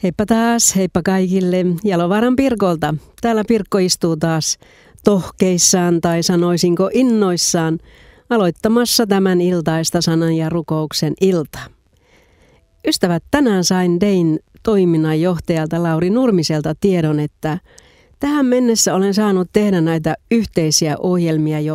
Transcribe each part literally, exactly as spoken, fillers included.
Heippa taas, heippa kaikille Jalovaaran Pirkolta. Täällä Pirkko istuu taas tohkeissaan tai sanoisinko innoissaan aloittamassa tämän iltaista sanan ja rukouksen iltaa. Ystävät, tänään sain Dein toiminnanjohtajalta Lauri Nurmiselta tiedon, että tähän mennessä olen saanut tehdä näitä yhteisiä ohjelmia jo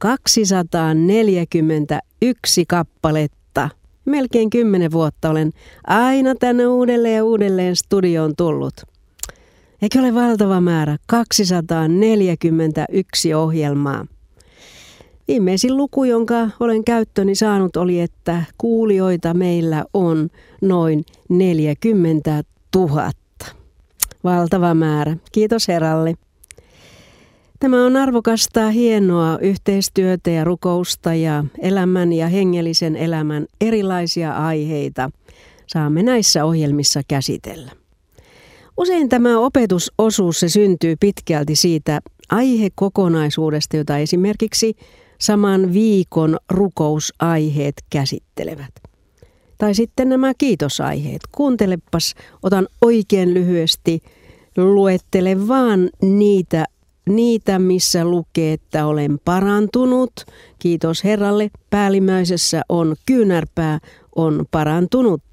kaksisataaneljäkymmentäyksi kappaletta. Melkein kymmenen vuotta olen aina tänne uudelleen ja uudelleen studioon tullut. Eikö ole valtava määrä? kaksisataaneljäkymmentäyksi ohjelmaa. Viimeisin luku, jonka olen käyttöni saanut, oli, että kuulijoita meillä on noin neljäkymmentätuhatta. Valtava määrä. Kiitos Herralle. Tämä on arvokasta, hienoa yhteistyötä ja rukousta ja elämän ja hengellisen elämän erilaisia aiheita saamme näissä ohjelmissa käsitellä. Usein tämä opetusosuus se syntyy pitkälti siitä aihekokonaisuudesta, jota esimerkiksi saman viikon rukousaiheet käsittelevät. Tai sitten nämä kiitosaiheet. Kuuntelepas, otan oikein lyhyesti, luettele vaan niitä Niitä, missä lukee, että olen parantunut. Kiitos Herralle. Päällimmäisessä on kyynärpää, on parantunut.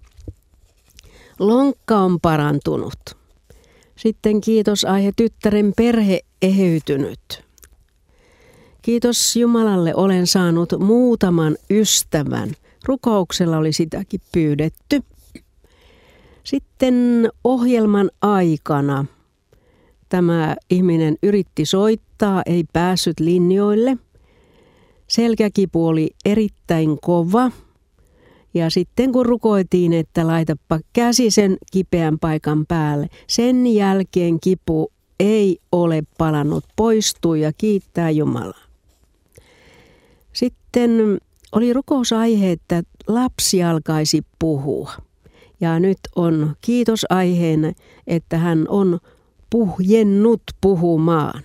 Lonkka on parantunut. Sitten kiitos aihe tyttären perhe eheytynyt. Kiitos Jumalalle, olen saanut muutaman ystävän. Rukouksella oli sitäkin pyydetty. Sitten ohjelman aikana tämä ihminen yritti soittaa, ei päässyt linjoille. Selkäkipu oli erittäin kova. Ja sitten kun rukoiltiin, että laitapa käsi sen kipeän paikan päälle, sen jälkeen kipu ei ole palannut, poistui ja kiittää Jumalaa. Sitten oli rukousaihe, että lapsi alkaisi puhua. Ja nyt on kiitosaiheena, että hän on puhjennut puhumaan.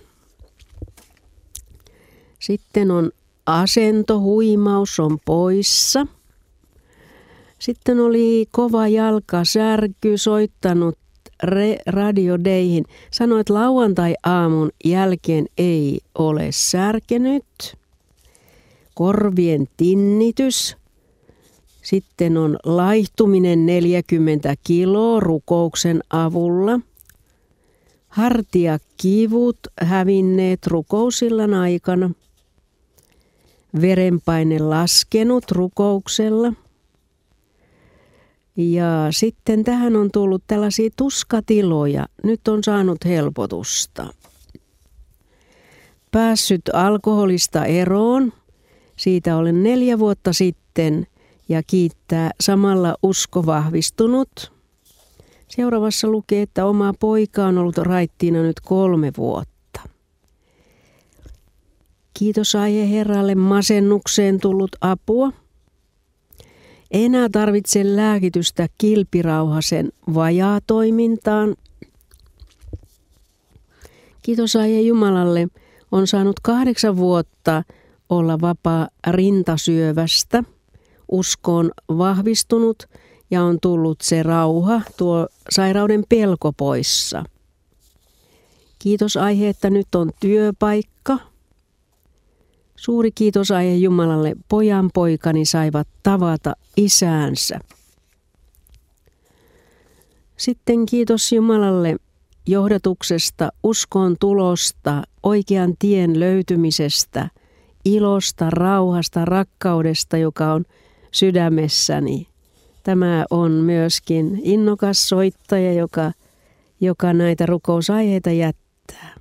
Sitten on asento, huimaus on poissa. Sitten oli kova jalkasärky, soittanut re- radiodeihin. Sanoi, että lauantai-aamun jälkeen ei ole särkenyt. Korvien tinnitys. Sitten on laihtuminen neljäkymmentä kiloa rukouksen avulla. Hartiakivut hävinneet rukousillan aikana. Verenpaine laskenut rukouksella. Ja sitten tähän on tullut tällaisia tuskatiloja. Nyt on saanut helpotusta. Päässyt alkoholista eroon. Siitä olen neljä vuotta sitten ja kiittää samalla usko vahvistunut. Seuraavassa lukee, että oma poika on ollut raittiina nyt kolme vuotta. Kiitos aihe Herralle, masennukseen tullut apua. Enää tarvitse lääkitystä kilpirauhasen vajaatoimintaan. Kiitos aihe Jumalalle, on saanut kahdeksan vuotta olla vapaa rintasyövästä. Usko on vahvistunut. Ja on tullut se rauha, tuo sairauden pelko poissa. Kiitos aihe, että nyt on työpaikka. Suuri kiitos aihe Jumalalle, pojan poikani saivat tavata isäänsä. Sitten kiitos Jumalalle johdatuksesta, uskon tulosta, oikean tien löytymisestä, ilosta, rauhasta, rakkaudesta, joka on sydämessäni. Tämä on myöskin innokas soittaja, joka, joka näitä rukousaiheita jättää.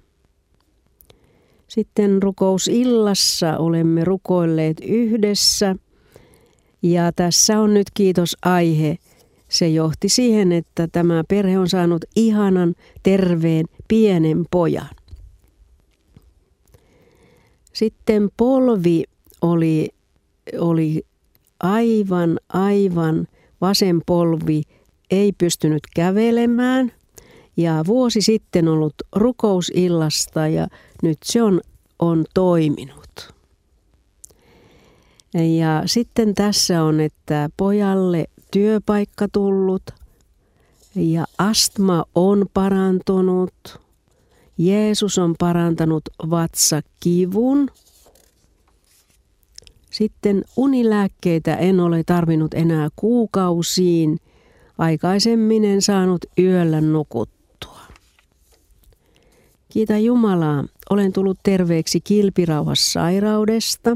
Sitten rukousillassa olemme rukoilleet yhdessä ja tässä on nyt kiitosaihe. Se johti siihen, että tämä perhe on saanut ihanan, terveen, pienen pojan. Sitten polvi oli, oli aivan, aivan... Vasen polvi ei pystynyt kävelemään ja vuosi sitten ollut rukousillasta ja nyt se on, on toiminut. Ja sitten tässä on, että pojalle työpaikka tullut Ja astma on parantunut. Jeesus on parantanut vatsakivun. Sitten unilääkkeitä en ole tarvinnut enää kuukausiin. Aikaisemmin en saanut yöllä nukuttua. Kiitä Jumalaa, olen tullut terveeksi kilpirauhassairaudesta.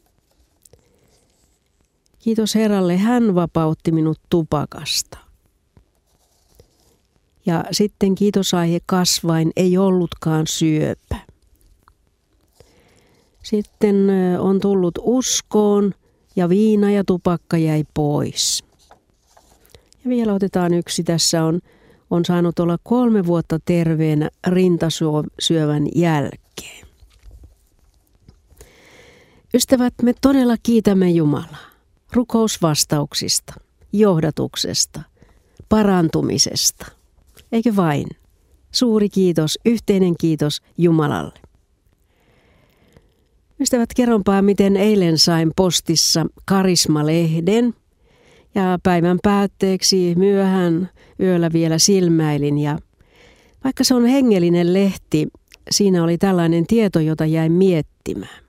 Kiitos Herralle, hän vapautti minut tupakasta. Ja sitten kiitosaihe kasvain, ei ollutkaan syöpä. Sitten on tullut uskoon ja viina ja tupakka jäi pois. Ja vielä otetaan yksi. Tässä on, on saanut olla kolme vuotta terveenä rintasyövän jälkeen. Ystävät, me todella kiitämme Jumalaa rukousvastauksista, johdatuksesta, parantumisesta. Eikö vain? Suuri kiitos, yhteinen kiitos Jumalalle. Ystävät, kerronpaa, miten eilen sain postissa Karisma-lehden ja päivän päätteeksi myöhään yöllä vielä silmäilin. Ja vaikka se on hengellinen lehti, siinä oli tällainen tieto, jota jäin miettimään.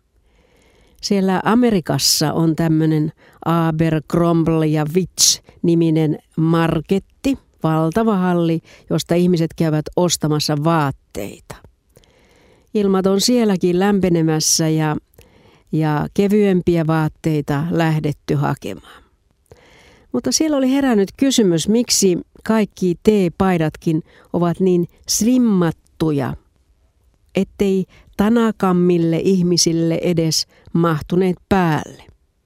Siellä Amerikassa on tämmöinen Abercrombie ja Fitch-niminen marketti, valtava halli, josta ihmiset käyvät ostamassa vaatteita. Ilmat on sielläkin lämpenemässä ja, ja kevyempiä vaatteita lähdetty hakemaan. Mutta siellä oli herännyt kysymys, miksi kaikki teepaidatkin ovat niin slimmattuja, ettei tanakammille ihmisille edes mahtuneet päälle.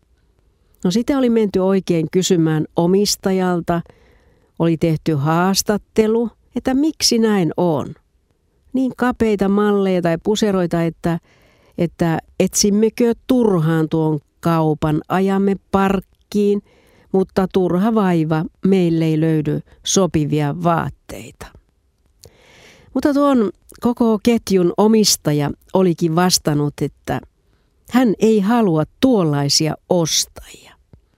No sitä oli menty oikein kysymään omistajalta, oli tehty haastattelu, että miksi näin on. Niin kapeita malleja tai puseroita, että, että etsimmekö turhaan tuon kaupan, ajamme parkkiin, mutta turha vaiva, meille ei löydy sopivia vaatteita. Mutta tuon koko ketjun omistaja olikin vastannut, että hän ei halua tuollaisia ostajia.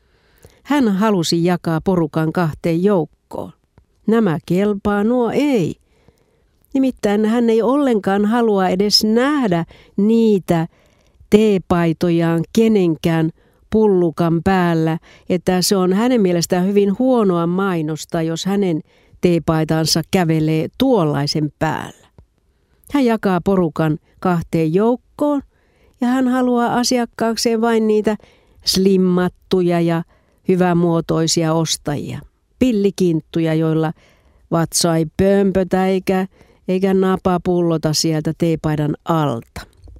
Hän halusi jakaa porukan kahteen joukkoon. Nämä kelpaa, nuo ei. Nimittäin hän ei ollenkaan halua edes nähdä niitä teepaitojaan kenenkään pullukan päällä, että se on hänen mielestään hyvin huonoa mainosta, jos hänen teepaitansa kävelee tuollaisen päällä. Hän jakaa porukan kahteen joukkoon ja hän haluaa asiakkaakseen vain niitä slimmattuja ja hyvämuotoisia ostajia. Pillikinttuja, joilla vatsa ei pömpötä eikä, eikä napa pullota sieltä teepaidan alta.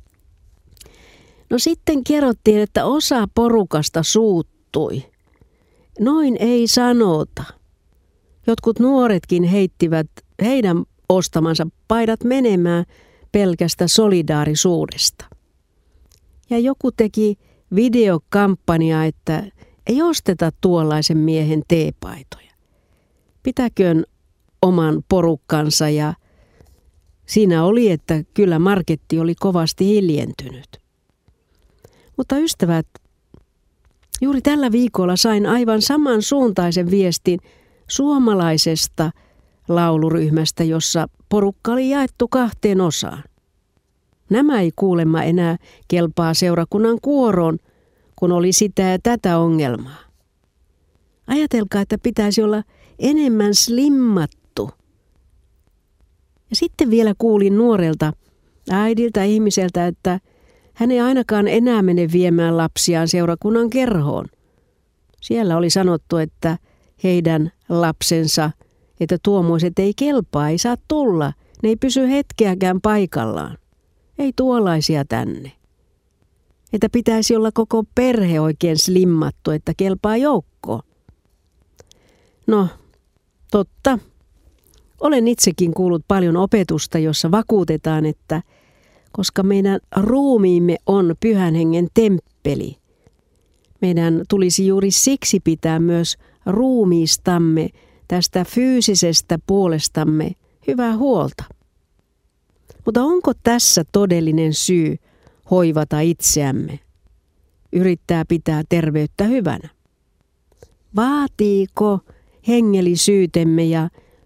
No sitten kerrottiin, että osa porukasta suuttui. Noin ei sanota. Jotkut nuoretkin heittivät heidän ostamansa paidat menemään pelkästä solidaarisuudesta. Ja joku teki videokampanjaa, että ei osteta tuollaisen miehen teepaitoja. Pitäköön oman porukkansa, ja siinä oli, että kyllä marketti oli kovasti hiljentynyt. Mutta ystävät, juuri tällä viikolla sain aivan saman suuntaisen viestin suomalaisesta lauluryhmästä, jossa porukka oli jaettu kahteen osaan. Nämä ei kuulemma enää kelpaa seurakunnan kuoroon, kun oli sitä ja tätä ongelmaa. Ajatelkaa, että pitäisi olla enemmän slimmattu. Ja sitten vielä kuulin nuorelta äidiltä ihmiseltä, että hän ei ainakaan enää mene viemään lapsiaan seurakunnan kerhoon. Siellä oli sanottu, että heidän lapsensa, että tuommoiset ei kelpaa, ei saa tulla. Ne ei pysy hetkeäkään paikallaan. Ei tuollaisia tänne. Että pitäisi olla koko perhe oikein slimmattu, että kelpaa joukkoon. No, totta. Olen itsekin kuullut paljon opetusta, jossa vakuutetaan, että koska meidän ruumiimme on Pyhän Hengen temppeli, meidän tulisi juuri siksi pitää myös ruumiistamme, tästä fyysisestä puolestamme, hyvää huolta. Mutta onko tässä todellinen syy hoivata itseämme, yrittää pitää terveyttä hyvänä? Vaatiiko hengellisyytemme ja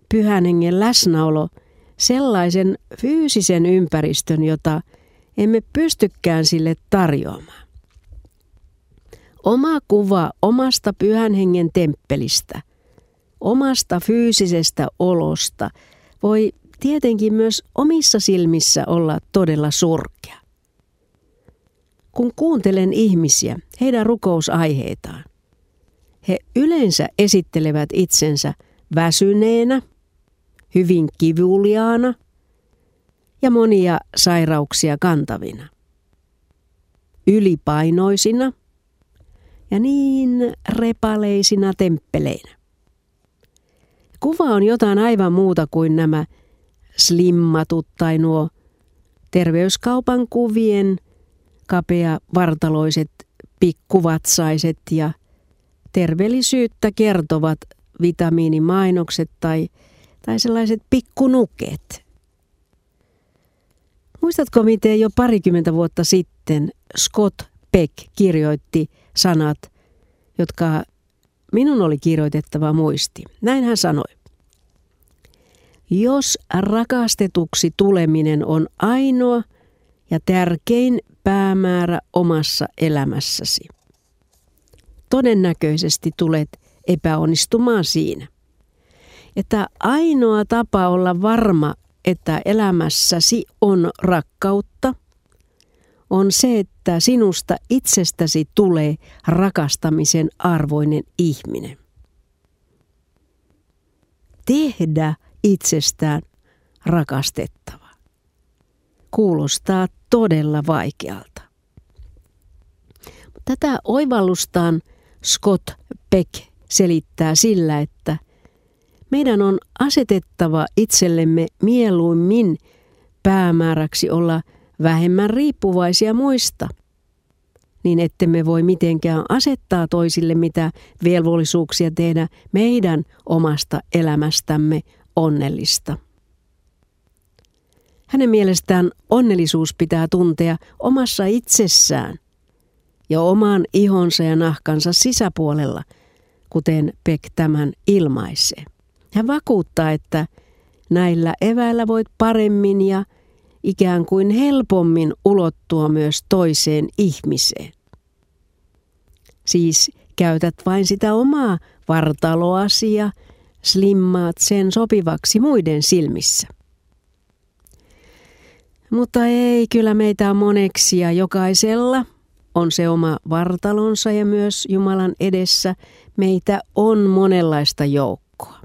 Pyhän Hengen läsnäolo sellaisen fyysisen ympäristön, jota emme pystykään sille tarjoamaan. Oma kuva omasta Pyhän Hengen temppelistä, omasta fyysisestä olosta voi tietenkin myös omissa silmissä olla todella surkea. Kun kuuntelen ihmisiä, heidän rukousaiheitaan, he yleensä esittelevät itsensä väsyneenä, hyvin kivuliaana ja monia sairauksia kantavina, ylipainoisina ja niin repaleisina temppeleinä. Kuva on jotain aivan muuta kuin nämä slimmatut tai nuo terveyskaupan kuvien kapea-vartaloiset pikkuvatsaiset ja terveellisyyttä kertovat vitamiinimainokset tai, tai sellaiset pikkunuket. Muistatko, miten jo parikymmentä vuotta sitten Scott Peck kirjoitti sanat, jotka minun oli kirjoitettava muistiin? Näin hän sanoi. Jos rakastetuksi tuleminen on ainoa ja tärkein päämäärä omassa elämässäsi, todennäköisesti tulet epäonnistumaan siinä. Että ainoa tapa olla varma, että elämässäsi on rakkautta, on se, että sinusta itsestäsi tulee rakastamisen arvoinen ihminen. Tehdä itsestään rakastettava. Kuulostaa todella vaikealta. Tätä oivallustaan Scott Peck selittää sillä, että meidän on asetettava itsellemme mieluimmin päämääräksi olla vähemmän riippuvaisia muista, niin ettemme voi mitenkään asettaa toisille mitä velvollisuuksia tehdä meidän omasta elämästämme onnellista. Hänen mielestään onnellisuus pitää tuntea omassa itsessään ja oman ihonsa ja nahkansa sisäpuolella, kuten Peck tämän ilmaisee. Hän vakuuttaa, että näillä eväillä voit paremmin ja ikään kuin helpommin ulottua myös toiseen ihmiseen. Siis käytät vain sitä omaa vartaloasi ja slimmaat sen sopivaksi muiden silmissä. Mutta ei, kyllä meitä on moneksi ja jokaisella on se oma vartalonsa ja myös Jumalan edessä meitä on monenlaista joukkoa.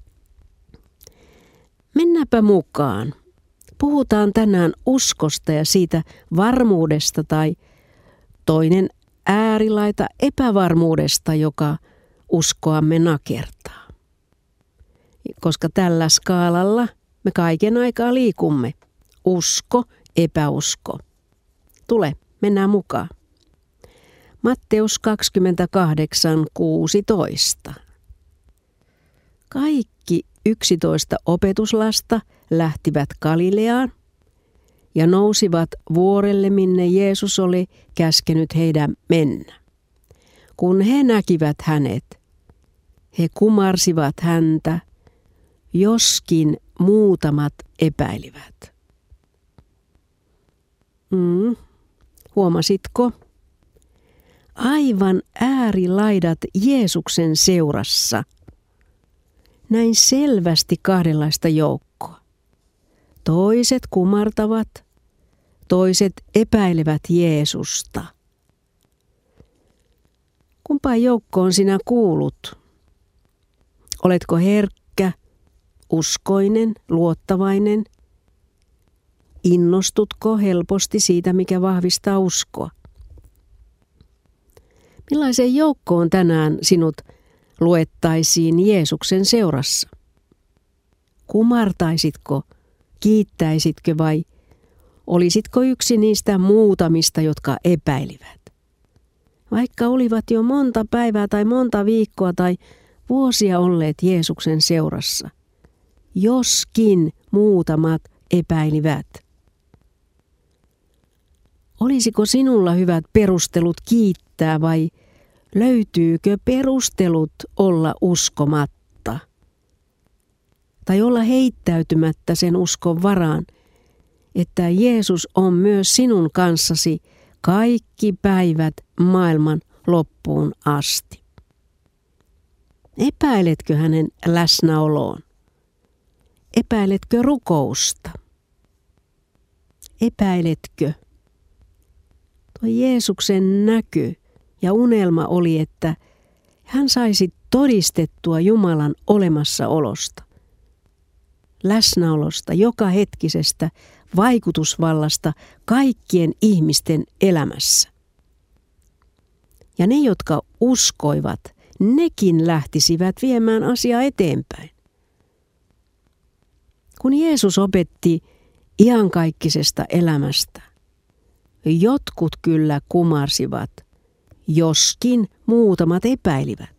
Mennäpä mukaan. Puhutaan tänään uskosta ja siitä varmuudesta tai toinen äärilaita epävarmuudesta, joka uskoamme nakertaa. Koska tällä skaalalla me kaiken aikaa liikumme. Usko, epäusko. Tule, mennään mukaan. Matteus kaksikymmentäkahdeksan kuusitoista. Kaikki yksitoista opetuslasta lähtivät Galileaan ja nousivat vuorelle, minne Jeesus oli käskenyt heidän mennä. Kun he näkivät hänet, he kumarsivat häntä, joskin muutamat epäilivät. Mm, huomasitko? Aivan äärilaidat Jeesuksen seurassa. Näin selvästi kahdenlaista joukkoa. Toiset kumartavat, toiset epäilevät Jeesusta. Kumpaan joukkoon sinä kuulut? Oletko herkkä, uskoinen, luottavainen? Innostutko helposti siitä, mikä vahvistaa uskoa? Millaiseen joukkoon tänään sinut luettaisiin Jeesuksen seurassa? Kumartaisitko, kiittäisitkö vai olisitko yksi niistä muutamista, jotka epäilivät? Vaikka olivat jo monta päivää tai monta viikkoa tai vuosia olleet Jeesuksen seurassa, joskin muutamat epäilivät. Olisiko sinulla hyvät perustelut kiittää vai löytyykö perustelut olla uskomatta? tai olla heittäytymättä sen uskon varaan, että Jeesus on myös sinun kanssasi kaikki päivät maailman loppuun asti. Epäiletkö hänen läsnäoloon? Epäiletkö rukousta? Epäiletkö? Tuo Jeesuksen näky ja unelma oli, että hän saisi todistettua Jumalan olemassaolosta, läsnäolosta, joka hetkisestä vaikutusvallasta kaikkien ihmisten elämässä. Ja ne, jotka uskoivat, nekin lähtisivät viemään asiaa eteenpäin. Kun Jeesus opetti iankaikkisesta elämästä, jotkut kyllä kumarsivat, joskin muutamat epäilivät.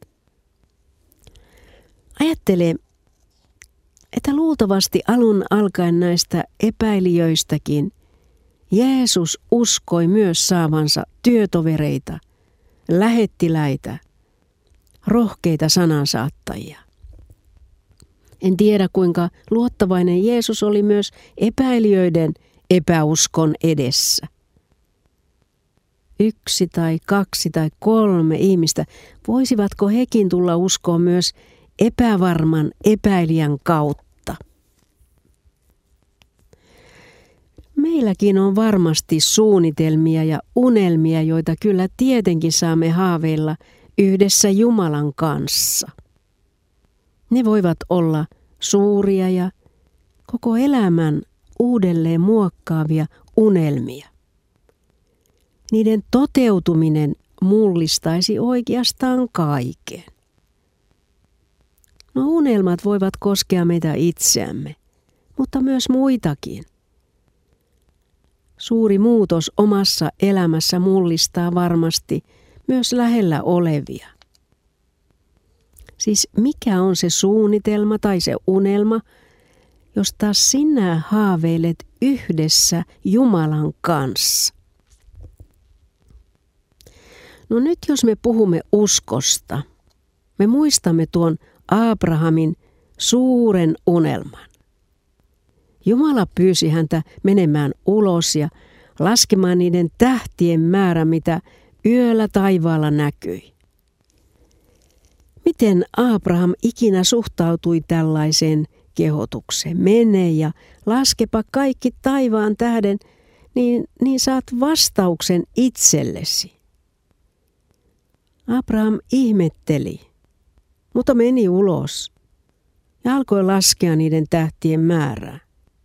Ajattele, että luultavasti alun alkaen näistä epäilijöistäkin Jeesus uskoi myös saavansa työtovereita, lähettiläitä, rohkeita sanansaattajia. En tiedä, kuinka luottavainen Jeesus oli myös epäilijöiden epäuskon edessä. Yksi tai kaksi tai kolme ihmistä, voisivatko hekin tulla uskoon myös epävarman epäilijän kautta? Meilläkin on varmasti suunnitelmia ja unelmia, joita kyllä tietenkin saamme haaveilla yhdessä Jumalan kanssa. Ne voivat olla suuria ja koko elämän uudelleen muokkaavia unelmia. Niiden toteutuminen mullistaisi oikeastaan kaiken. No, unelmat voivat koskea meitä itseämme, mutta myös muitakin. Suuri muutos omassa elämässä mullistaa varmasti myös lähellä olevia. Siis mikä on se suunnitelma tai se unelma, josta sinä haaveilet yhdessä Jumalan kanssa? No nyt jos me puhumme uskosta, me muistamme tuon Abrahamin suuren unelman. Jumala pyysi häntä menemään ulos ja laskemaan niiden tähtien määrä, mitä yöllä taivaalla näkyi. Miten Abraham ikinä suhtautui tällaiseen kehotukseen? Mene ja laskepa kaikki taivaan tähden, niin, niin saat vastauksen itsellesi. Abraham ihmetteli, mutta meni ulos ja alkoi laskea niiden tähtien määrää.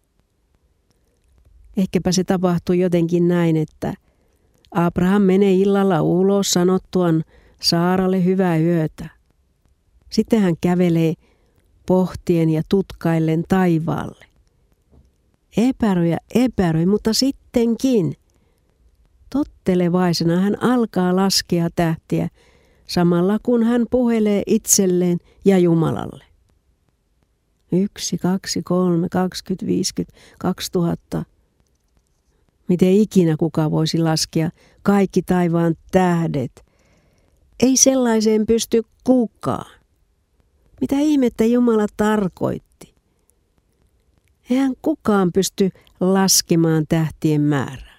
Ehkäpä se tapahtui jotenkin näin, että Abraham menee illalla ulos sanottuaan Saaralle hyvää yötä. Sitten hän kävelee pohtien ja tutkaillen taivaalle. Epäröi ja epäröi, mutta sittenkin tottelevaisena hän alkaa laskea tähtiä samalla kun hän puhelee itselleen ja Jumalalle. Yksi, kaksi, kolme, kaksikymmentä, viisikymmentä, kaksituhatta. Miten ikinä kuka voisi laskea kaikki taivaan tähdet? Ei sellaiseen pysty kukaan. Mitä ihmettä Jumala tarkoitti? Eihän kukaan pysty laskemaan tähtien määrää.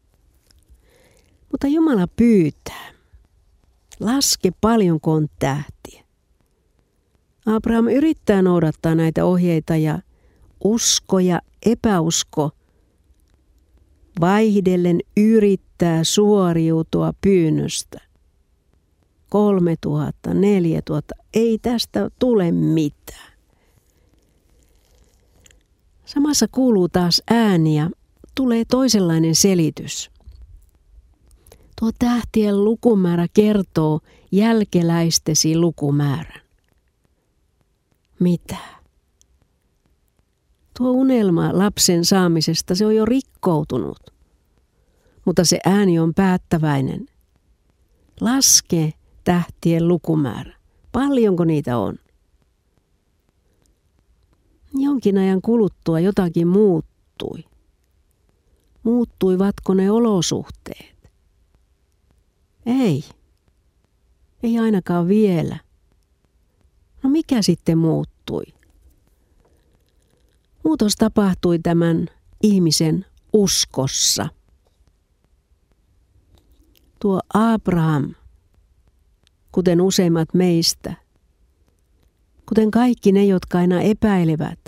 Mutta Jumala pyytää. Laske paljonko on tähtiä. Abraham yrittää noudattaa näitä ohjeita ja usko ja epäusko vaihdellen yrittää suoriutua pyynnöstä. Kolme tuhatta, neljä tuhatta, ei tästä tule mitään. Samassa kuuluu taas ääni ja tulee toisenlainen selitys. Tuo tähtien lukumäärä kertoo jälkeläistesi lukumäärän. Mitä? Tuo unelma lapsen saamisesta, se on jo rikkoutunut. Mutta se ääni on päättäväinen. Laske tähtien lukumäärä. Paljonko niitä on? Jonkin ajan kuluttua jotakin muuttui. Muuttuivatko ne olosuhteet? Ei. Ei ainakaan vielä. No mikä sitten muuttui? Muutos tapahtui tämän ihmisen uskossa. Tuo Abraham, kuten useimmat meistä, kuten kaikki ne, jotka aina epäilevät,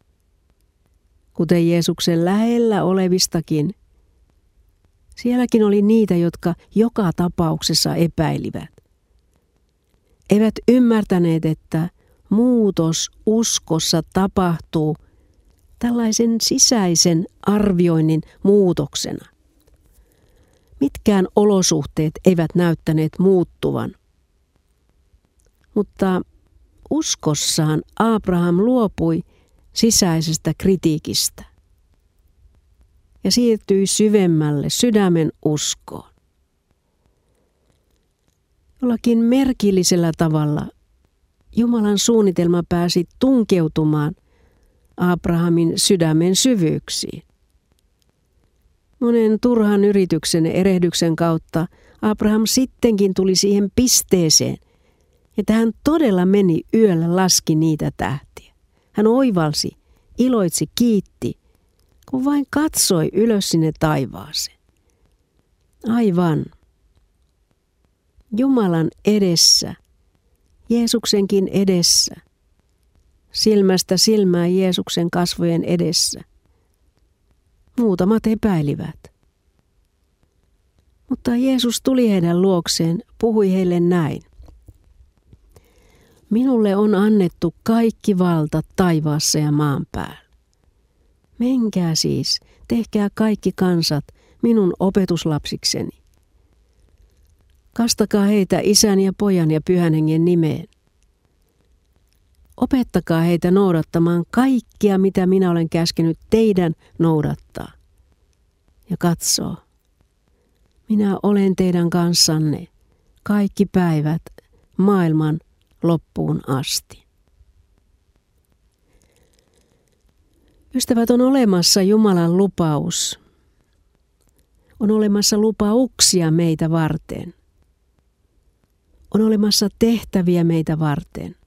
kuten Jeesuksen lähellä olevistakin, sielläkin oli niitä, jotka joka tapauksessa epäilivät. Eivät ymmärtäneet, että muutos uskossa tapahtuu tällaisen sisäisen arvioinnin muutoksena. Mitkään olosuhteet eivät näyttäneet muuttuvan. Mutta uskossaan Abraham luopui sisäisestä kritiikistä ja siirtyi syvemmälle sydämen uskoon. Jollakin merkillisellä tavalla Jumalan suunnitelma pääsi tunkeutumaan Abrahamin sydämen syvyyksiin. Monen turhan yrityksen ja erehdyksen kautta Abraham sittenkin tuli siihen pisteeseen, että hän todella meni yöllä laski niitä tähtiä. Hän oivalsi, iloitsi, kiitti, kun vain katsoi ylös sinne taivaaseen. Aivan. Jumalan edessä, Jeesuksenkin edessä, silmästä silmään Jeesuksen kasvojen edessä. Muutamat epäilivät. Mutta Jeesus tuli heidän luokseen, puhui heille näin. Minulle on annettu kaikki valta taivaassa ja maan päällä. Menkää siis, tehkää kaikki kansat minun opetuslapsikseni. Kastakaa heitä Isän ja Pojan ja Pyhän Hengen nimeen. Opettakaa heitä noudattamaan kaikkia, mitä minä olen käskenyt teidän noudattaa. Ja katsoo, minä olen teidän kanssanne kaikki päivät maailman loppuun asti. Ystävät, on olemassa Jumalan lupaus. On olemassa lupauksia meitä varten. On olemassa tehtäviä meitä varten.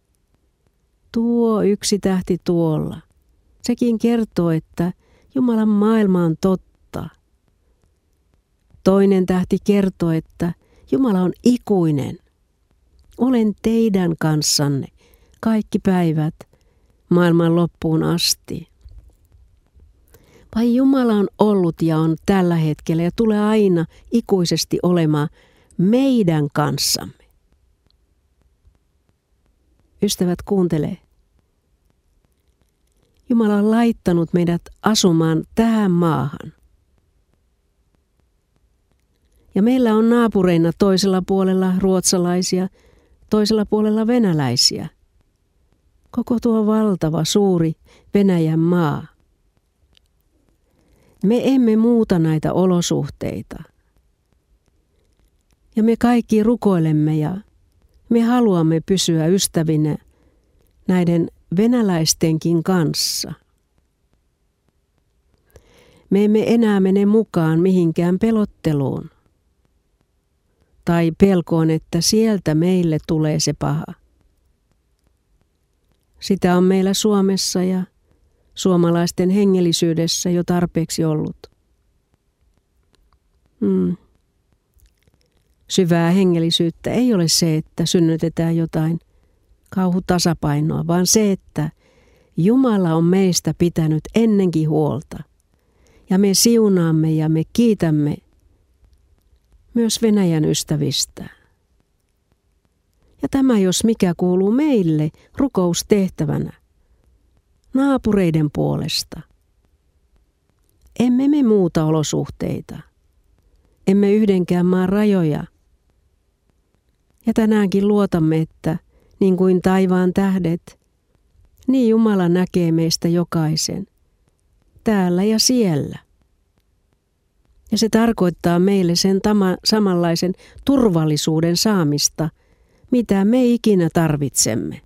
Tuo yksi tähti tuolla. Sekin kertoo, että Jumalan maailma on totta. Toinen tähti kertoo, että Jumala on ikuinen. Olen teidän kanssanne kaikki päivät maailman loppuun asti. Vai Jumala on ollut ja on tällä hetkellä ja tulee aina ikuisesti olemaan meidän kanssamme. Ystävät, kuuntele. Jumala on laittanut meidät asumaan tähän maahan. Ja meillä on naapureina toisella puolella ruotsalaisia, toisella puolella venäläisiä. Koko tuo valtava, suuri Venäjän maa. Me emme muuta näitä olosuhteita. Ja me kaikki rukoilemme ja me haluamme pysyä ystävinä näiden venäläistenkin kanssa. Me emme enää mene mukaan mihinkään pelotteluun tai pelkoon, että sieltä meille tulee se paha. Sitä on meillä Suomessa ja suomalaisten hengellisyydessä jo tarpeeksi ollut. Hmm. Syvää hengellisyyttä ei ole se, että synnytetään jotain kauhutasapainoa, vaan se, että Jumala on meistä pitänyt ennenkin huolta. Ja me siunaamme ja me kiitämme myös Venäjän ystävistä. Ja tämä, jos mikä, kuuluu meille rukoustehtävänä, naapureiden puolesta. Emme me muuta olosuhteita. Emme yhdenkään maan rajoja. Ja tänäänkin luotamme, että niin kuin taivaan tähdet, niin Jumala näkee meistä jokaisen, täällä ja siellä. Ja se tarkoittaa meille sen tama, samanlaisen turvallisuuden saamista, mitä me ikinä tarvitsemme.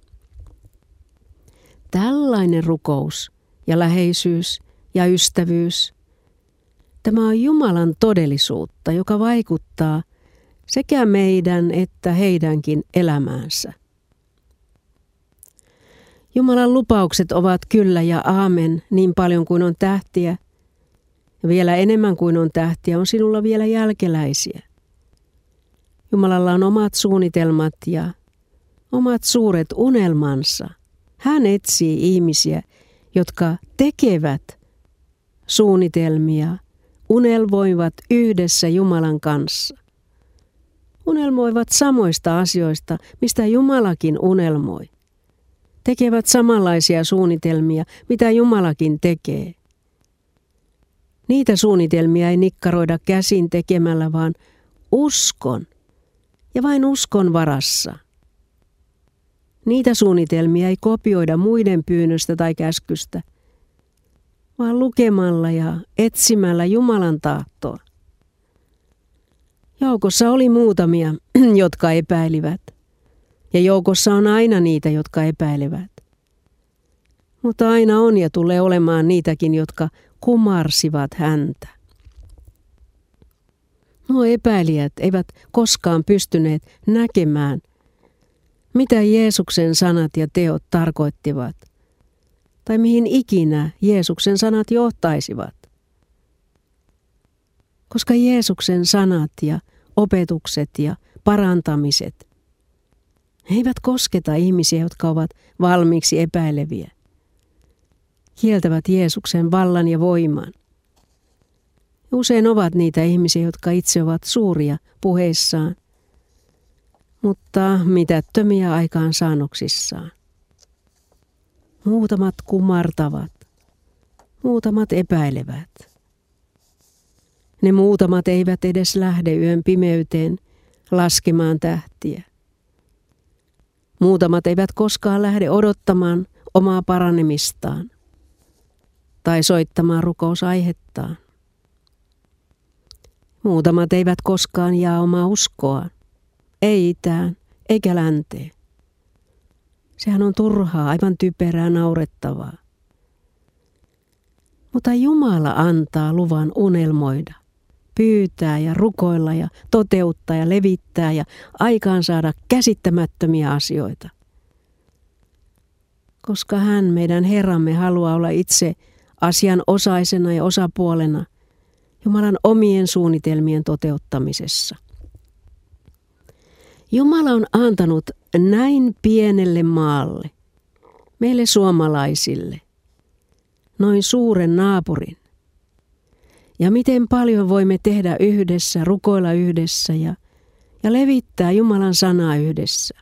Tällainen rukous ja läheisyys ja ystävyys, tämä on Jumalan todellisuutta, joka vaikuttaa sekä meidän että heidänkin elämäänsä. Jumalan lupaukset ovat kyllä ja aamen niin paljon kuin on tähtiä. Ja vielä enemmän kuin on tähtiä on sinulla vielä jälkeläisiä. Jumalalla on omat suunnitelmat ja omat suuret unelmansa. Hän etsii ihmisiä, jotka tekevät suunnitelmia, unelmoivat yhdessä Jumalan kanssa. Unelmoivat samoista asioista, mistä Jumalakin unelmoi. Tekevät samanlaisia suunnitelmia, mitä Jumalakin tekee. Niitä suunnitelmia ei nikkaroida käsin tekemällä, vaan uskon ja vain uskon varassa. Niitä suunnitelmia ei kopioida muiden pyynnöstä tai käskystä, vaan lukemalla ja etsimällä Jumalan tahtoa. Joukossa oli muutamia, jotka epäilivät, ja joukossa on aina niitä, jotka epäilevät. Mutta aina on ja tulee olemaan niitäkin, jotka kumarsivat häntä. Nuo epäilijät eivät koskaan pystyneet näkemään, mitä Jeesuksen sanat ja teot tarkoittivat, tai mihin ikinä Jeesuksen sanat johtaisivat. Koska Jeesuksen sanat ja opetukset ja parantamiset he eivät kosketa ihmisiä, jotka ovat valmiiksi epäileviä. Kieltävät Jeesuksen vallan ja voiman. Usein ovat niitä ihmisiä, jotka itse ovat suuria puheissaan, mutta mitättömiä aikaansaannoksissaan. Muutamat kumartavat, muutamat epäilevät. Ne muutamat eivät edes lähde yön pimeyteen laskemaan tähtiä. Muutamat eivät koskaan lähde odottamaan omaa paranemistaan tai soittamaan rukousaihettaan. Muutamat eivät koskaan jaa omaa uskoaan, ei itään eikä länteen. Sehän on turhaa, aivan typerää, naurettavaa. Mutta Jumala antaa luvan unelmoida, pyytää ja rukoilla ja toteuttaa ja levittää ja aikaansaada käsittämättömiä asioita. Koska hän, meidän Herramme, haluaa olla itse asianosaisena ja osapuolena Jumalan omien suunnitelmien toteuttamisessa. Jumala on antanut näin pienelle maalle, meille suomalaisille, noin suuren naapurin. Ja miten paljon voimme tehdä yhdessä, rukoilla yhdessä ja, ja levittää Jumalan sanaa yhdessä.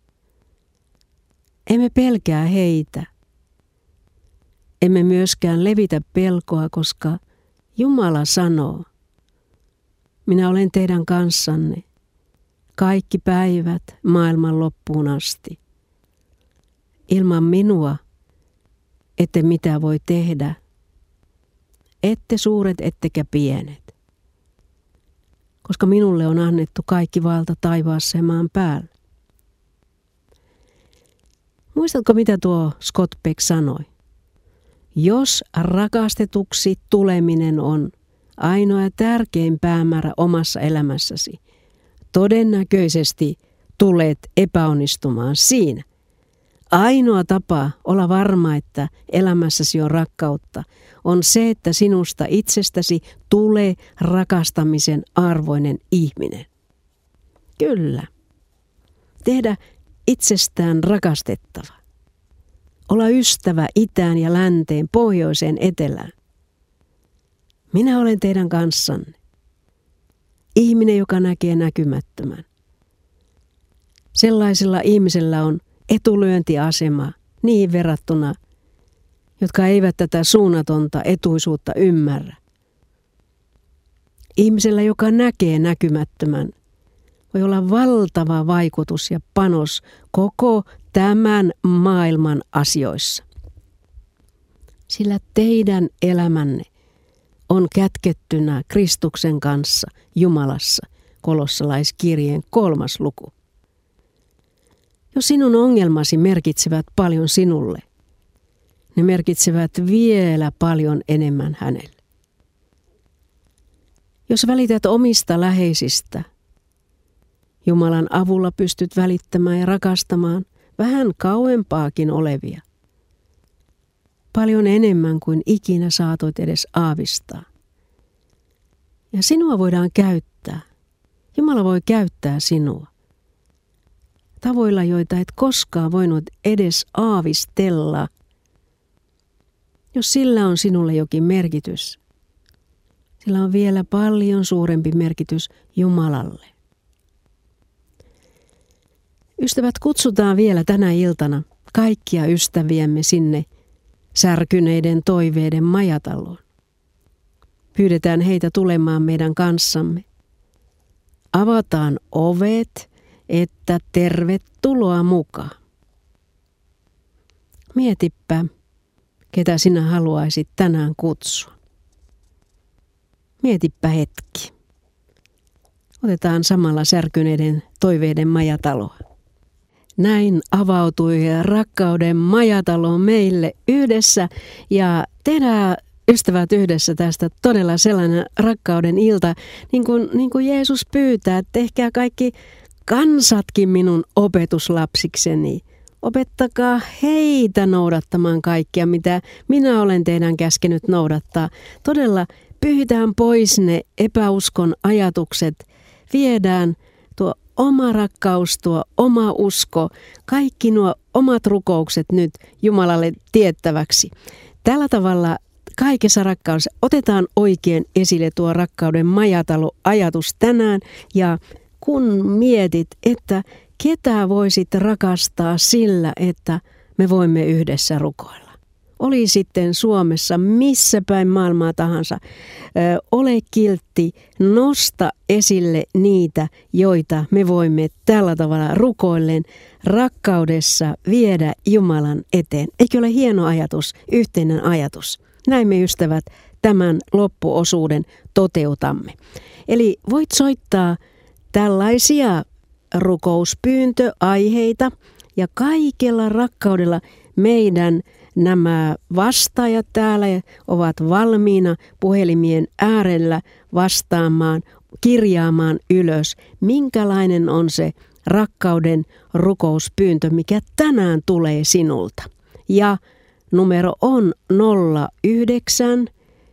Emme pelkää heitä. Emme myöskään levitä pelkoa, koska Jumala sanoo, minä olen teidän kanssanne kaikki päivät maailman loppuun asti. Ilman minua ette mitä voi tehdä, ette suuret ettekä pienet, koska minulle on annettu kaikki valta taivaassa ja maan päällä. Muistatko, mitä tuo Scott Peck sanoi? Jos rakastetuksi tuleminen on ainoa ja tärkein päämäärä omassa elämässäsi, todennäköisesti tulet epäonnistumaan siinä. Ainoa tapa olla varma, että elämässäsi on rakkautta, on se, että sinusta itsestäsi tulee rakastamisen arvoinen ihminen. Kyllä. Tehdä itsestään rakastettava. Olla ystävä itään ja länteen, pohjoiseen, etelään. Minä olen teidän kanssanne. Ihminen, joka näkee näkymättömän. Sellaisella ihmisellä on etulyöntiasema niin verrattuna, jotka eivät tätä suunnatonta etuisuutta ymmärrä. Ihmisellä, joka näkee näkymättömän, voi olla valtava vaikutus ja panos koko tämän maailman asioissa. Sillä teidän elämänne on kätkettynä Kristuksen kanssa Jumalassa, kolossalaiskirjeen kolmas luku. Jos sinun ongelmasi merkitsevät paljon sinulle, ne merkitsevät vielä paljon enemmän hänelle. Jos välität omista läheisistä, Jumalan avulla pystyt välittämään ja rakastamaan vähän kauempaakin olevia. paljon enemmän kuin ikinä saatoit edes aavistaa. Ja sinua voidaan käyttää. Jumala voi käyttää sinua tavoilla, joita et koskaan voinut edes aavistella. Jos sillä on sinulle jokin merkitys, sillä on vielä paljon suurempi merkitys Jumalalle. Ystävät, kutsutaan vielä tänä iltana kaikkia ystäviämme sinne särkyneiden toiveiden majataloon. Pyydetään heitä tulemaan meidän kanssamme. Avataan ovet, että tervetuloa mukaan. Mietipä, ketä sinä haluaisit tänään kutsua. Mietipä hetki. Otetaan samalla särkyneiden toiveiden majataloa. Näin avautui rakkauden majatalo meille yhdessä ja tehdään ystävät yhdessä tästä todella sellainen rakkauden ilta, niin kuin, niin kuin Jeesus pyytää, että tehkää kaikki kansatkin minun opetuslapsikseni. Opettakaa heitä noudattamaan kaikkia, mitä minä olen teidän käskenyt noudattaa. Todella pyyhitään pois ne epäuskon ajatukset, viedään tuo oma rakkaus, tuo oma usko, kaikki nuo omat rukoukset nyt Jumalalle tiettäväksi. Tällä tavalla kaikessa rakkaudessa otetaan oikein esille tuo rakkauden majatalo-ajatus tänään ja kun mietit, että ketä voisit rakastaa sillä, että me voimme yhdessä rukoilla. Oli sitten Suomessa missä päin maailmaa tahansa. Ö, ole kiltti, nosta esille niitä, joita me voimme tällä tavalla rukoillen rakkaudessa viedä Jumalan eteen. Eikö ole hieno ajatus, yhteinen ajatus? Näin me ystävät tämän loppuosuuden toteutamme. Eli voit soittaa tällaisia rukouspyyntöaiheita ja kaikella rakkaudella meidän nämä vastaajat täällä ovat valmiina puhelimien äärellä vastaamaan, kirjaamaan ylös, minkälainen on se rakkauden rukouspyyntö, mikä tänään tulee sinulta. Ja numero on nolla yhdeksän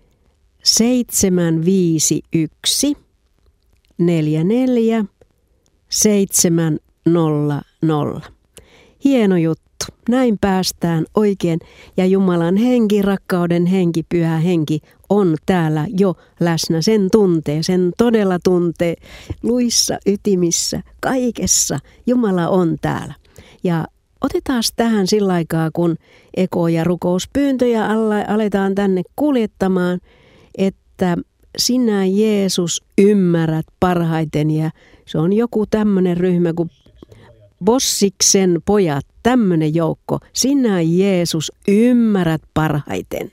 seitsemän viisi yksi neljä neljä seitsemän nolla nolla. Hieno juttu. Näin päästään oikein ja Jumalan henki, rakkauden henki, pyhä henki on täällä jo läsnä. Sen tuntee, sen todella tuntee. Luissa, ytimissä, kaikessa Jumala on täällä. Ja otetaan tähän sillä aikaa, kun eko- ja rukouspyyntöjä aletaan tänne kuljettamaan, että sinä Jeesus ymmärrät parhaiten ja se on joku tämmöinen ryhmä kuin Bossiksen pojat, tämmöinen joukko. Sinä Jeesus ymmärrät parhaiten.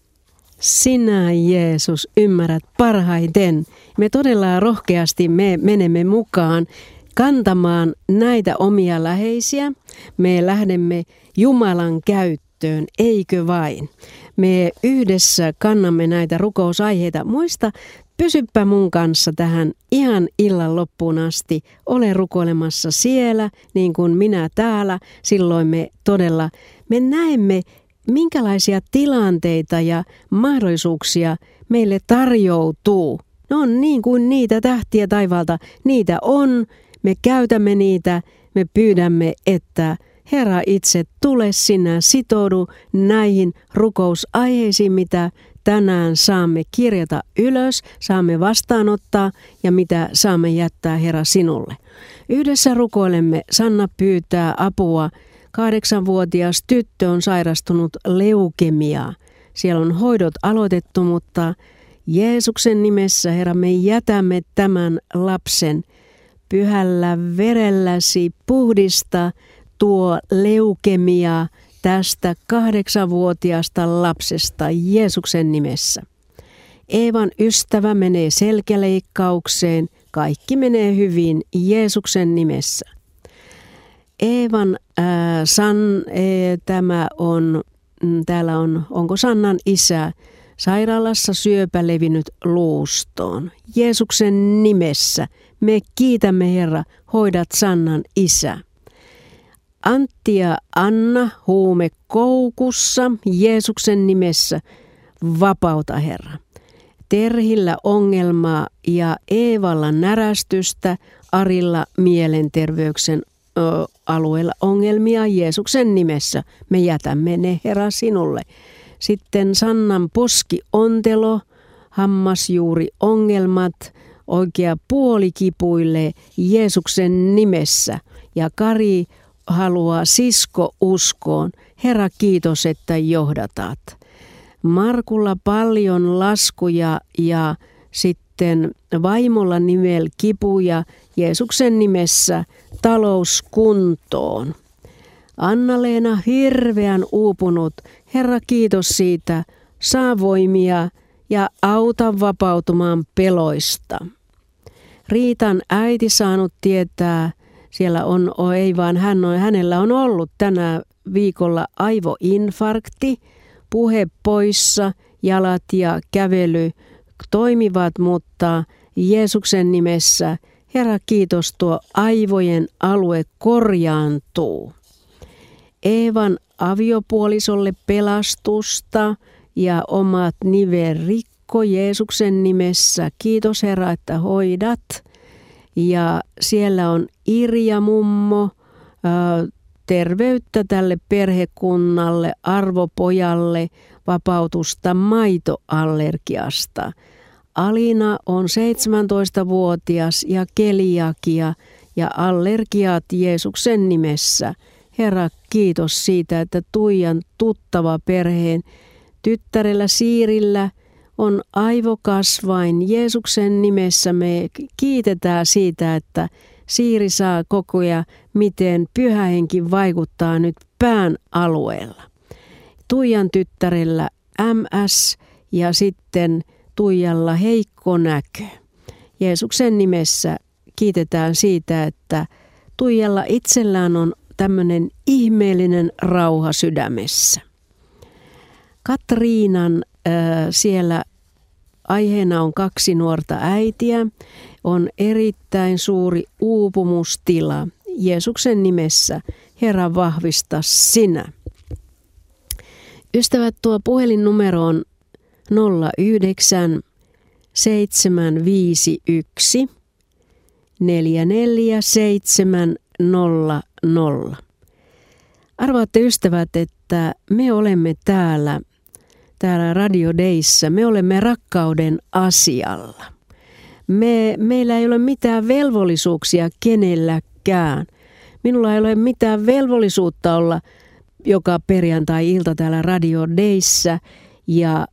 Sinä Jeesus ymmärrät parhaiten. Me todella rohkeasti me menemme mukaan kantamaan näitä omia läheisiä. Me lähdemme Jumalan käyttöön, eikö vain? Me yhdessä kannamme näitä rukousaiheita. Muista, pysyppä mun kanssa tähän ihan illan loppuun asti. Ole rukoilemassa siellä, niin kuin minä täällä. Silloin me todella, me näemme, minkälaisia tilanteita ja mahdollisuuksia meille tarjoutuu. Ne on niin kuin niitä tähtiä taivaalta. Niitä on, me käytämme niitä, me pyydämme, että Herra itse tule sinä, sitoudu näihin rukousaiheisiin, mitä tänään saamme kirjata ylös, saamme vastaanottaa ja mitä saamme jättää Herra sinulle. Yhdessä rukoilemme. Sanna pyytää apua. Kahdeksanvuotias tyttö on sairastunut leukemiaa. Siellä on hoidot aloitettu, mutta Jeesuksen nimessä, Herra, me jätämme tämän lapsen. Pyhällä verelläsi puhdista tuo leukemia tästä kahdeksanvuotiaasta lapsesta Jeesuksen nimessä. Eevan ystävä menee selkäleikkaukseen. Kaikki menee hyvin Jeesuksen nimessä. Eevan ää, San, ee, tämä on, mm, täällä on, onko Sannan isä sairaalassa syöpä levinnyt luustoon. Jeesuksen nimessä me kiitämme, Herra, hoidat Sannan isä. Antti ja Anna huumekoukussa, Jeesuksen nimessä vapauta Herra. Terhillä ongelmaa ja Eevalla närästystä, Arilla mielenterveyksen ö, alueella ongelmia Jeesuksen nimessä. Me jätämme ne Herra sinulle. Sitten Sannan poskiontelo, hammasjuuri ongelmat, oikea puoli kipuilee Jeesuksen nimessä. Ja Kari haluaa sisko uskoon. Herra, kiitos, että johdatat. Markulla paljon laskuja ja sitten vaimolla nivel kipuja Jeesuksen nimessä talouskuntoon. Anna-Leena hirveän uupunut. Herra, kiitos siitä. Saa voimia ja auta vapautumaan peloista. Riitan äiti saanut tietää, siellä on, ei vaan hän on, hänellä on ollut tänä viikolla aivoinfarkti, puhe poissa, jalat ja kävely toimivat, mutta Jeesuksen nimessä, Herra, kiitos, tuo aivojen alue korjaantuu. Eevan aviopuolisolle pelastusta ja omat nivelrikko Jeesuksen nimessä. Kiitos Herra, että hoidat. Ja siellä on Irja mummo, terveyttä tälle perhekunnalle, arvopojalle, vapautusta maitoallergiasta. Alina on seitsemäntoistavuotias ja keliakia ja allergiat Jeesuksen nimessä. Herra, kiitos siitä, että Tuijan tuttava perheen tyttärellä Siirillä on aivokasvain. Jeesuksen nimessä me kiitetään siitä, että Siiri saa kokoja, miten Pyhä Henki vaikuttaa nyt pään alueella. Tuijan tyttärellä M S ja sitten Tuijalla heikko näkö. Jeesuksen nimessä kiitetään siitä, että Tuijalla itsellään on tämmöinen ihmeellinen rauha sydämessä. Katriinan äh, siellä aiheena on kaksi nuorta äitiä. On erittäin suuri uupumustila. Jeesuksen nimessä, Herra, vahvista sinä. Ystävät, tuo puhelinnumero on nolla yhdeksän seitsemän viisi yksi neljä neljä seitsemän nolla nolla. Arvaatte ystävät, että me olemme täällä, täällä Radio Dayssä, me olemme rakkauden asialla. Me, meillä ei ole mitään velvollisuuksia kenelläkään. Minulla ei ole mitään velvollisuutta olla joka perjantai-ilta täällä Radio Dayssä ja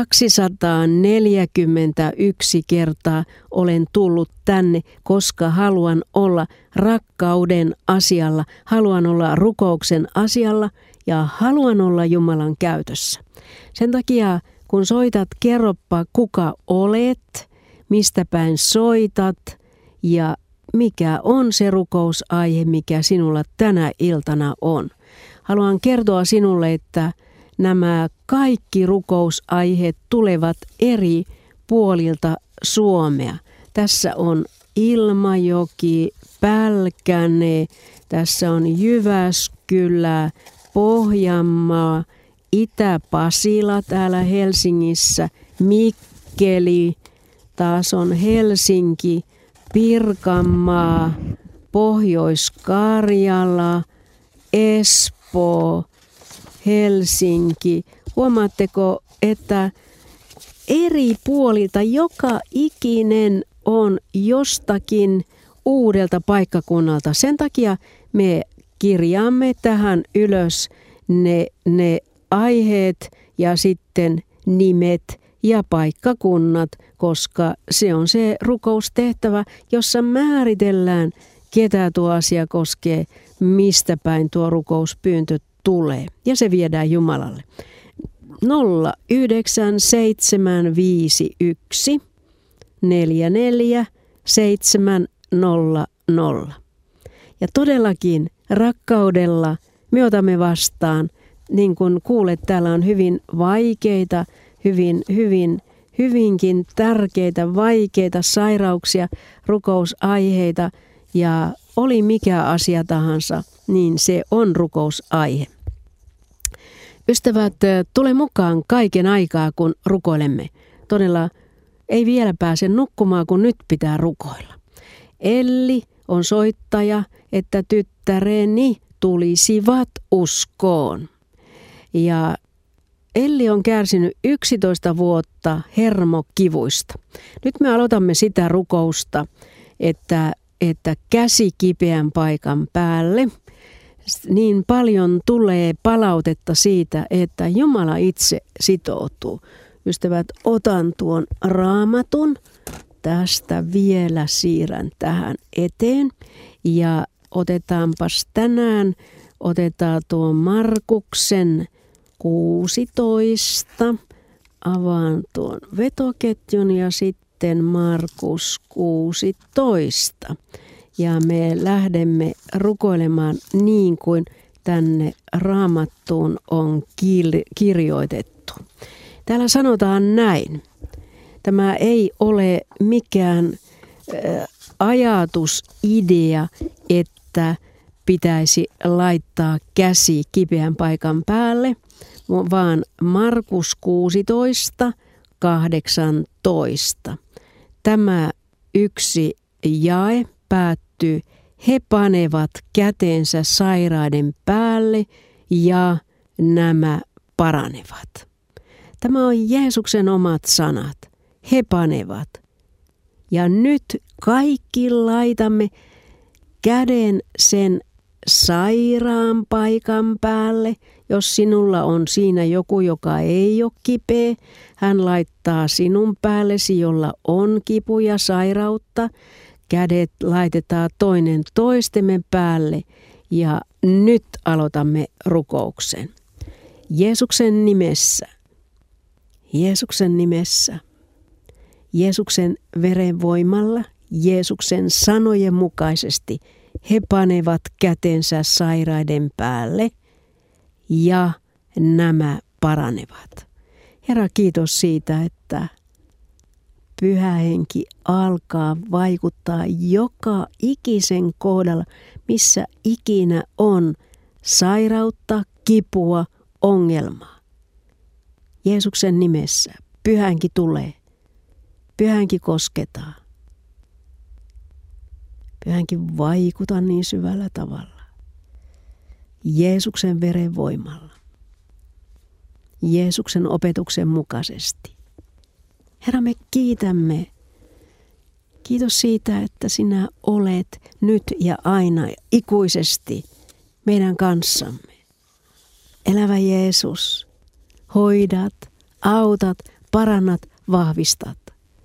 kaksisataaneljäkymmentäyksi kertaa olen tullut tänne, koska haluan olla rakkauden asialla, haluan olla rukouksen asialla ja haluan olla Jumalan käytössä. Sen takia, kun soitat, kerropa kuka olet, mistä päin soitat ja mikä on se rukousaihe, mikä sinulla tänä iltana on. Haluan kertoa sinulle, että nämä kaikki rukousaiheet tulevat eri puolilta Suomea. Tässä on Ilmajoki, Pälkäne, tässä on Jyväskylä, Pohjanmaa, Itä-Pasila täällä Helsingissä, Mikkeli, taas on Helsinki, Pirkanmaa, Pohjois-Karjala, Espoo, Helsinki. Huomaatteko, että eri puolilta joka ikinen on jostakin uudelta paikkakunnalta. Sen takia me kirjaamme tähän ylös ne, ne aiheet ja sitten nimet ja paikkakunnat, koska se on se rukoustehtävä, jossa määritellään, ketä tuo asia koskee, mistä päin tuo rukouspyyntö tulee. Ja se viedään Jumalalle. nolla yhdeksän seitsemän viisi yksi neljä neljä seitsemän nolla nolla. Ja todellakin rakkaudella me otamme vastaan, niin kuin kuulet, täällä on hyvin vaikeita, hyvin, hyvin, hyvinkin tärkeitä, vaikeita sairauksia, rukousaiheita. Ja oli mikä asia tahansa, niin se on rukousaihe. Ystävät, tule mukaan kaiken aikaa, kun rukoilemme. Todella ei vielä pääse nukkumaan, kun nyt pitää rukoilla. Elli on soittaja, että tyttäreni tulisivat uskoon. Ja Elli on kärsinyt yksitoista vuotta hermokivuista. Nyt me aloitamme sitä rukousta, että, että käsi kipeän paikan päälle. Niin paljon tulee palautetta siitä, että Jumala itse sitoutuu. Ystävät, otan tuon raamatun. Tästä vielä siirrän tähän eteen. Ja otetaanpas tänään, otetaan tuon Markuksen kuusitoista. Avaan tuon vetoketjun ja sitten Markus kuusitoista. Ja me lähdemme rukoilemaan niin kuin tänne Raamattuun on kirjoitettu. Täällä sanotaan näin. Tämä ei ole mikään ajatus, idea, että pitäisi laittaa käsi kipeän paikan päälle, vaan Markus kuusitoista, kahdeksantoista. Tämä yksi jae päättyy, he panevat kätensä sairaiden päälle ja nämä paranevat. Tämä on Jeesuksen omat sanat. He panevat. Ja nyt kaikki laitamme käden sen sairaan paikan päälle. Jos sinulla on siinä joku, joka ei ole kipeä, hän laittaa sinun päällesi, jolla on kipu ja sairautta. Kädet laitetaan toinen toistemme päälle ja nyt aloitamme rukouksen. Jeesuksen nimessä, Jeesuksen nimessä, Jeesuksen veren voimalla, Jeesuksen sanojen mukaisesti he panevat kätensä sairaiden päälle ja nämä paranevat. Herra, kiitos siitä, että Pyhä Henki alkaa vaikuttaa joka ikisen kohdalla, missä ikinä on sairautta, kipua, ongelmaa. Jeesuksen nimessä Pyhä Henki tulee. Pyhä Henki kosketaan. Pyhä Henki vaikuta niin syvällä tavalla. Jeesuksen veren voimalla. Jeesuksen opetuksen mukaisesti. Herra, me kiitämme. Kiitos siitä, että sinä olet nyt ja aina ikuisesti meidän kanssamme. Elävä Jeesus, hoidat, autat, parannat, vahvistat.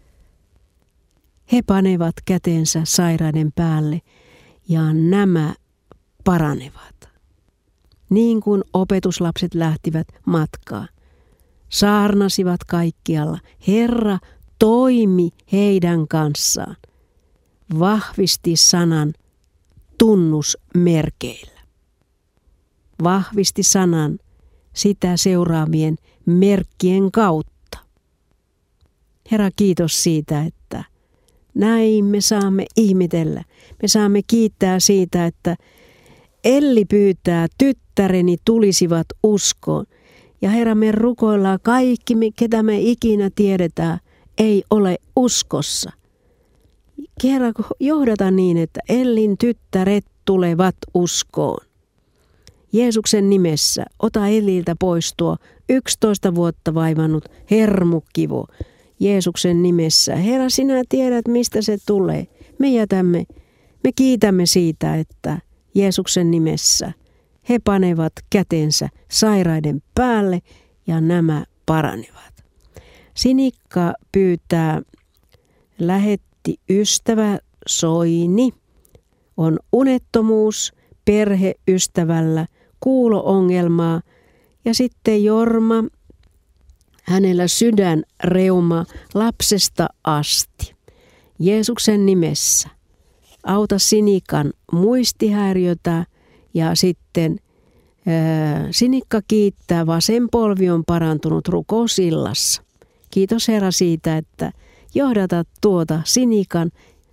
He panevat kätensä sairaiden päälle ja nämä paranevat. Niin kuin opetuslapset lähtivät matkaan. Saarnasivat kaikkialla. Herra toimi heidän kanssaan. Vahvisti sanan tunnusmerkeillä. Vahvisti sanan sitä seuraavien merkkien kautta. Herra, kiitos siitä, että näin me saamme ihmetellä. Me saamme kiittää siitä, että Elli pyytää, tyttäreni tulisivat uskoon. Ja Herra, me rukoillaan kaikki, ketä me ikinä tiedetään, ei ole uskossa. Herra, johdata niin, että Ellin tyttäret tulevat uskoon. Jeesuksen nimessä ota Elliltä pois tuo yksitoista vuotta vaivannut hermokivu. Jeesuksen nimessä. Herra, sinä tiedät, mistä se tulee. Me jätämme, me kiitämme siitä, että Jeesuksen nimessä he panevat kätensä sairaiden päälle ja nämä paranevat. Sinikka pyytää, lähetti ystävä Soini, on unettomuus perheystävällä, kuulo-ongelmaa ja sitten Jorma, hänellä sydänreuma lapsesta asti. Jeesuksen nimessä auta Sinikan muistihäiriötä ja sitten ää, Sinikka kiittää, vasen polvi on parantunut rukousillassa. Kiitos Herra siitä, että johdatat tuota Sinikan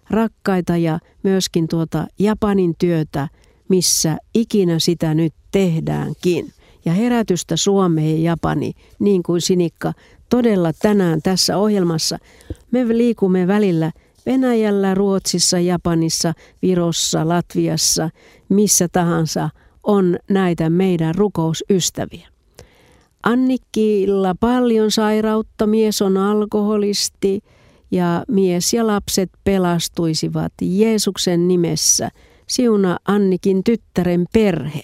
rakkaita ja myöskin tuota Japanin työtä, missä ikinä sitä nyt tehdäänkin. Ja herätystä Suomeen ja Japani, niin kuin Sinikka todella tänään tässä ohjelmassa. Me liikumme välillä Venäjällä, Ruotsissa, Japanissa, Virossa, Latviassa, missä tahansa on näitä meidän rukousystäviä. Annikilla paljon sairautta, mies on alkoholisti ja mies ja lapset pelastuisivat Jeesuksen nimessä. Siuna Annikin tyttären perhe.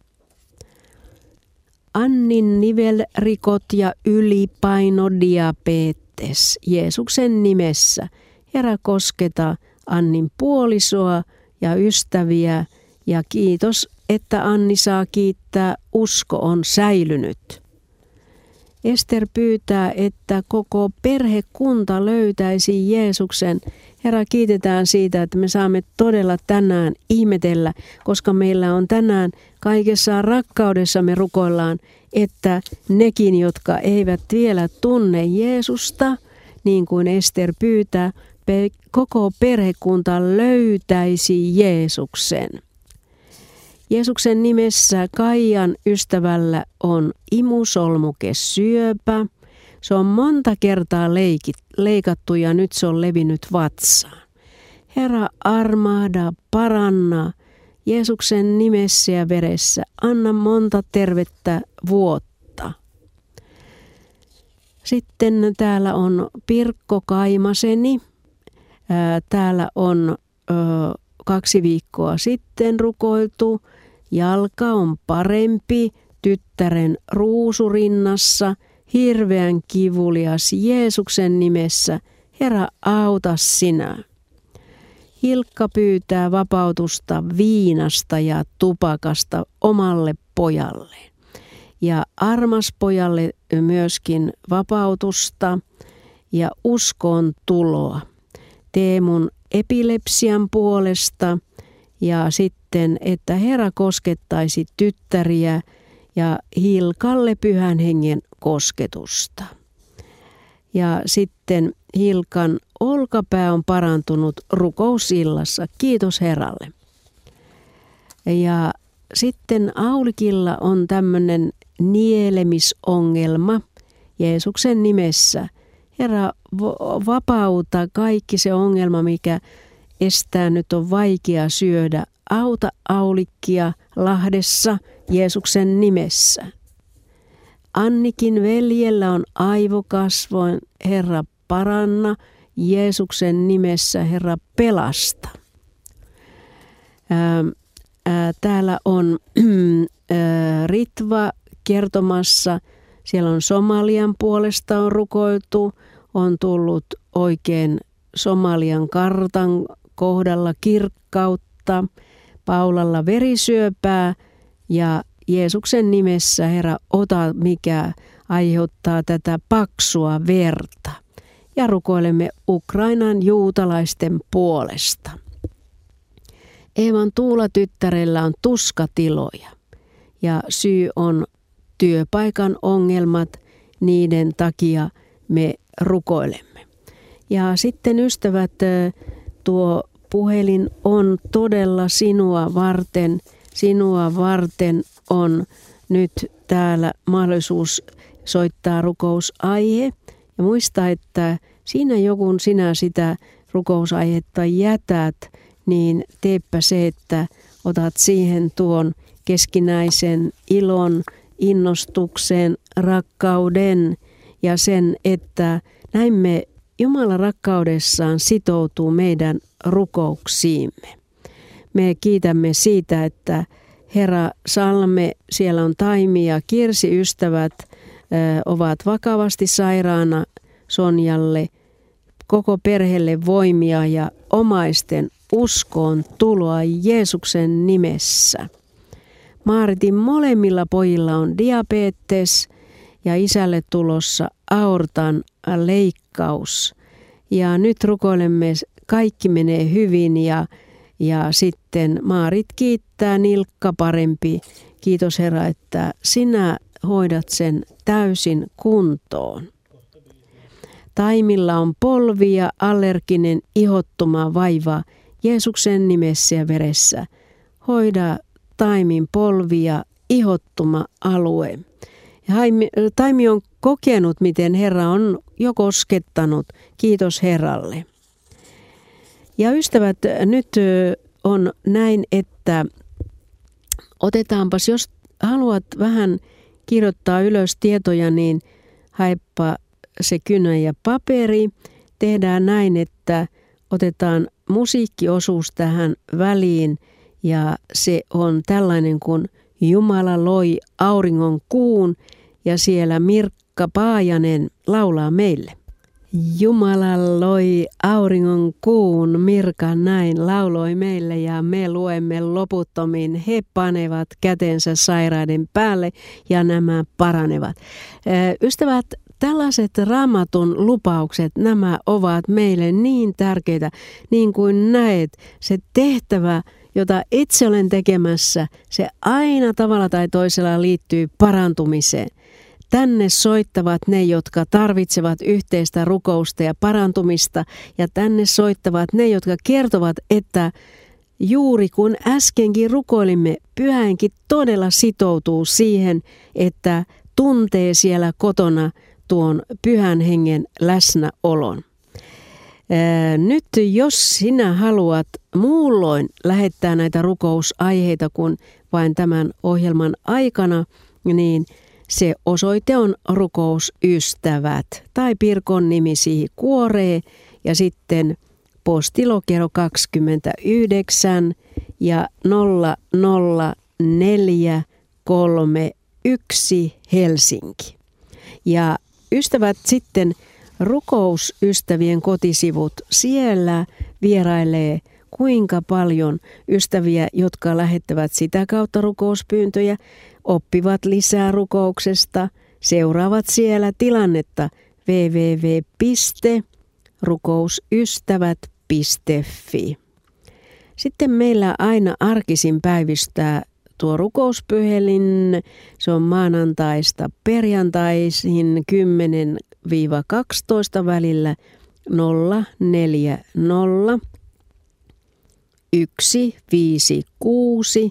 Annin nivelrikot ja ylipaino, diabetes Jeesuksen nimessä. Herra, kosketa Annin puolisoa ja ystäviä ja kiitos, että Anni saa kiittää, usko on säilynyt. Ester pyytää, että koko perhekunta löytäisi Jeesuksen. Herra, kiitetään siitä, että me saamme todella tänään ihmetellä, koska meillä on tänään kaikessa rakkaudessa me rukoillaan, että nekin, jotka eivät vielä tunne Jeesusta, niin kuin Ester pyytää, koko perhekunta löytäisi Jeesuksen. Jeesuksen nimessä Kaijan ystävällä on imusolmukesyöpä. Se on monta kertaa leikit, leikattu ja nyt se on levinnyt vatsaan. Herra, armahda, paranna Jeesuksen nimessä ja veressä. Anna monta tervettä vuotta. Sitten täällä on Pirkko Kaimaseni. Ää, täällä on ö, kaksi viikkoa sitten rukoiltu. Jalka on parempi, tyttären ruusurinnassa, hirveän kivulias Jeesuksen nimessä. Herra, auta sinä. Hilkka pyytää vapautusta viinasta ja tupakasta omalle pojalleen. Ja armas pojalle myöskin vapautusta ja uskoon tuloa. Teemun epilepsian puolesta ja sitten, että Herra koskettaisi tyttäriä ja Hilkalle Pyhän Hengen kosketusta. Ja sitten Hilkan olkapää on parantunut rukousillassa. Kiitos Herralle. Ja sitten Aulikilla on tämmöinen nielemisongelma Jeesuksen nimessä. Herra, vapauta kaikki se ongelma, mikä estää nyt on vaikea syödä. Auta Aulikkia Lahdessa Jeesuksen nimessä. Annikin veljellä on aivokasvoin. Herra, paranna Jeesuksen nimessä. Herra, pelasta. Ää, ää, täällä on ää, Ritva kertomassa. Siellä on Somalian puolesta on rukoiltu. On tullut oikein Somalian kartan kohdalla kirkkautta. Paulalla verisyöpää ja Jeesuksen nimessä, Herra, ota mikä aiheuttaa tätä paksua verta. Ja rukoilemme Ukrainan juutalaisten puolesta. Eevan Tuula tyttärellä on tuskatiloja ja syy on työpaikan ongelmat, niiden takia me rukoilemme. Ja sitten ystävät, tuo puhelin on todella sinua varten. Sinua varten on nyt täällä mahdollisuus soittaa rukousaihe. Ja muista, että siinä joku sinä sitä rukousaihetta jätät, niin teepä se, että otat siihen tuon keskinäisen ilon, innostuksen, rakkauden ja sen, että näin me Jumala rakkaudessaan sitoutuu meidän rukouksiimme. Me kiitämme siitä, että Herra Salme, siellä on Taimi ja Kirsi ystävät ö, ovat vakavasti sairaana Sonjalle, koko perheelle voimia ja omaisten uskoon tuloa Jeesuksen nimessä. Maaritin molemmilla pojilla on diabetes ja isälle tulossa aortan leikkaus. Ja nyt rukoilemme, kaikki menee hyvin ja, ja sitten Maarit kiittää, nilkka parempi. Kiitos Herra, että sinä hoidat sen täysin kuntoon. Taimilla on polvi ja allerginen ihottuma vaiva Jeesuksen nimessä ja veressä. Hoida taimin polvi ja ihottuma alue. Taimi on kokenut, miten Herra on jo koskettanut. Kiitos Herralle. Ja ystävät, nyt on näin, että otetaanpas, jos haluat vähän kirjoittaa ylös tietoja, niin haepa se kynä ja paperi. Tehdään näin, että otetaan musiikkiosuus tähän väliin ja se on tällainen kuin Jumala loi auringon kuun ja siellä Mirkka Paajanen laulaa meille. Jumala loi auringon kuun, Mirka näin lauloi meille ja me luemme loputtomiin. He panevat kätensä sairaiden päälle ja nämä paranevat. Ystävät, tällaiset Raamatun lupaukset, nämä ovat meille niin tärkeitä, niin kuin näet, se tehtävä, jota itse olen tekemässä, se aina tavalla tai toisella liittyy parantumiseen. Tänne soittavat ne, jotka tarvitsevat yhteistä rukousta ja parantumista, ja tänne soittavat ne, jotka kertovat, että juuri kun äskenkin rukoilimme, Pyhähenki todella sitoutuu siihen, että tuntee siellä kotona tuon Pyhän Hengen läsnäolon. Nyt jos sinä haluat muulloin lähettää näitä rukousaiheita kuin vain tämän ohjelman aikana, niin se osoite on rukousystävät tai Pirkon nimi siihen kuoree ja sitten postilokero kaksikymmentäyhdeksän ja nolla nolla neljä kolme yksi Helsinki. Ja ystävät sitten rukousystävien kotisivut, siellä vierailee kuinka paljon ystäviä, jotka lähettävät sitä kautta rukouspyyntöjä, oppivat lisää rukouksesta, seuraavat siellä tilannetta double-u double-u double-u piste rukousystävät piste fi. Sitten meillä aina arkisin päivystää tuo rukouspyhelin, se on maanantaista perjantaisin kymmenen kaksitoista välillä nolla neljä nolla yksi viisi kuusi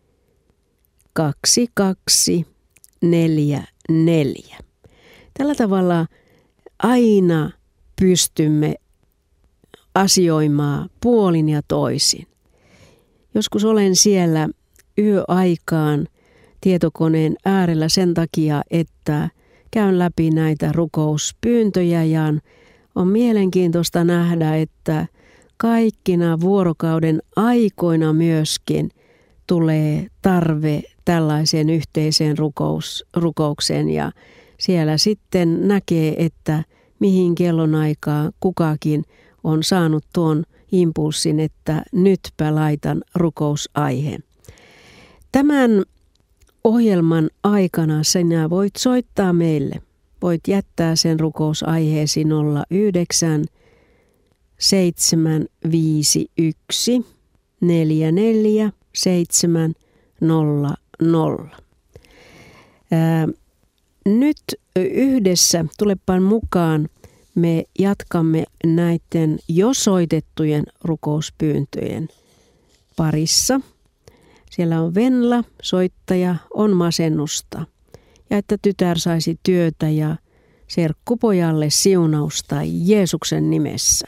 kaksi kaksi neljä neljä. Tällä tavalla aina pystymme asioimaan puolin ja toisin. Joskus olen siellä yöaikaan tietokoneen äärellä sen takia, että käyn läpi näitä rukouspyyntöjä ja on mielenkiintoista nähdä, että kaikkina vuorokauden aikoina myöskin tulee tarve tällaiseen yhteiseen rukous, rukoukseen ja siellä sitten näkee, että mihin kellonaikaa kukakin on saanut tuon impulssin, että nytpä laitan rukousaiheen. Tämän ohjelman aikana sinä voit soittaa meille. Voit jättää sen rukousaiheesi nolla yhdeksän seitsemän viisi yksi neljä neljä seitsemän nolla nolla. Ää, nyt yhdessä, tulepan mukaan, me jatkamme näiden jo soitettujen rukouspyyntöjen parissa. Siellä on Venla, soittaja, on masennusta. Ja että tytär saisi työtä ja serkkupojalle siunausta Jeesuksen nimessä.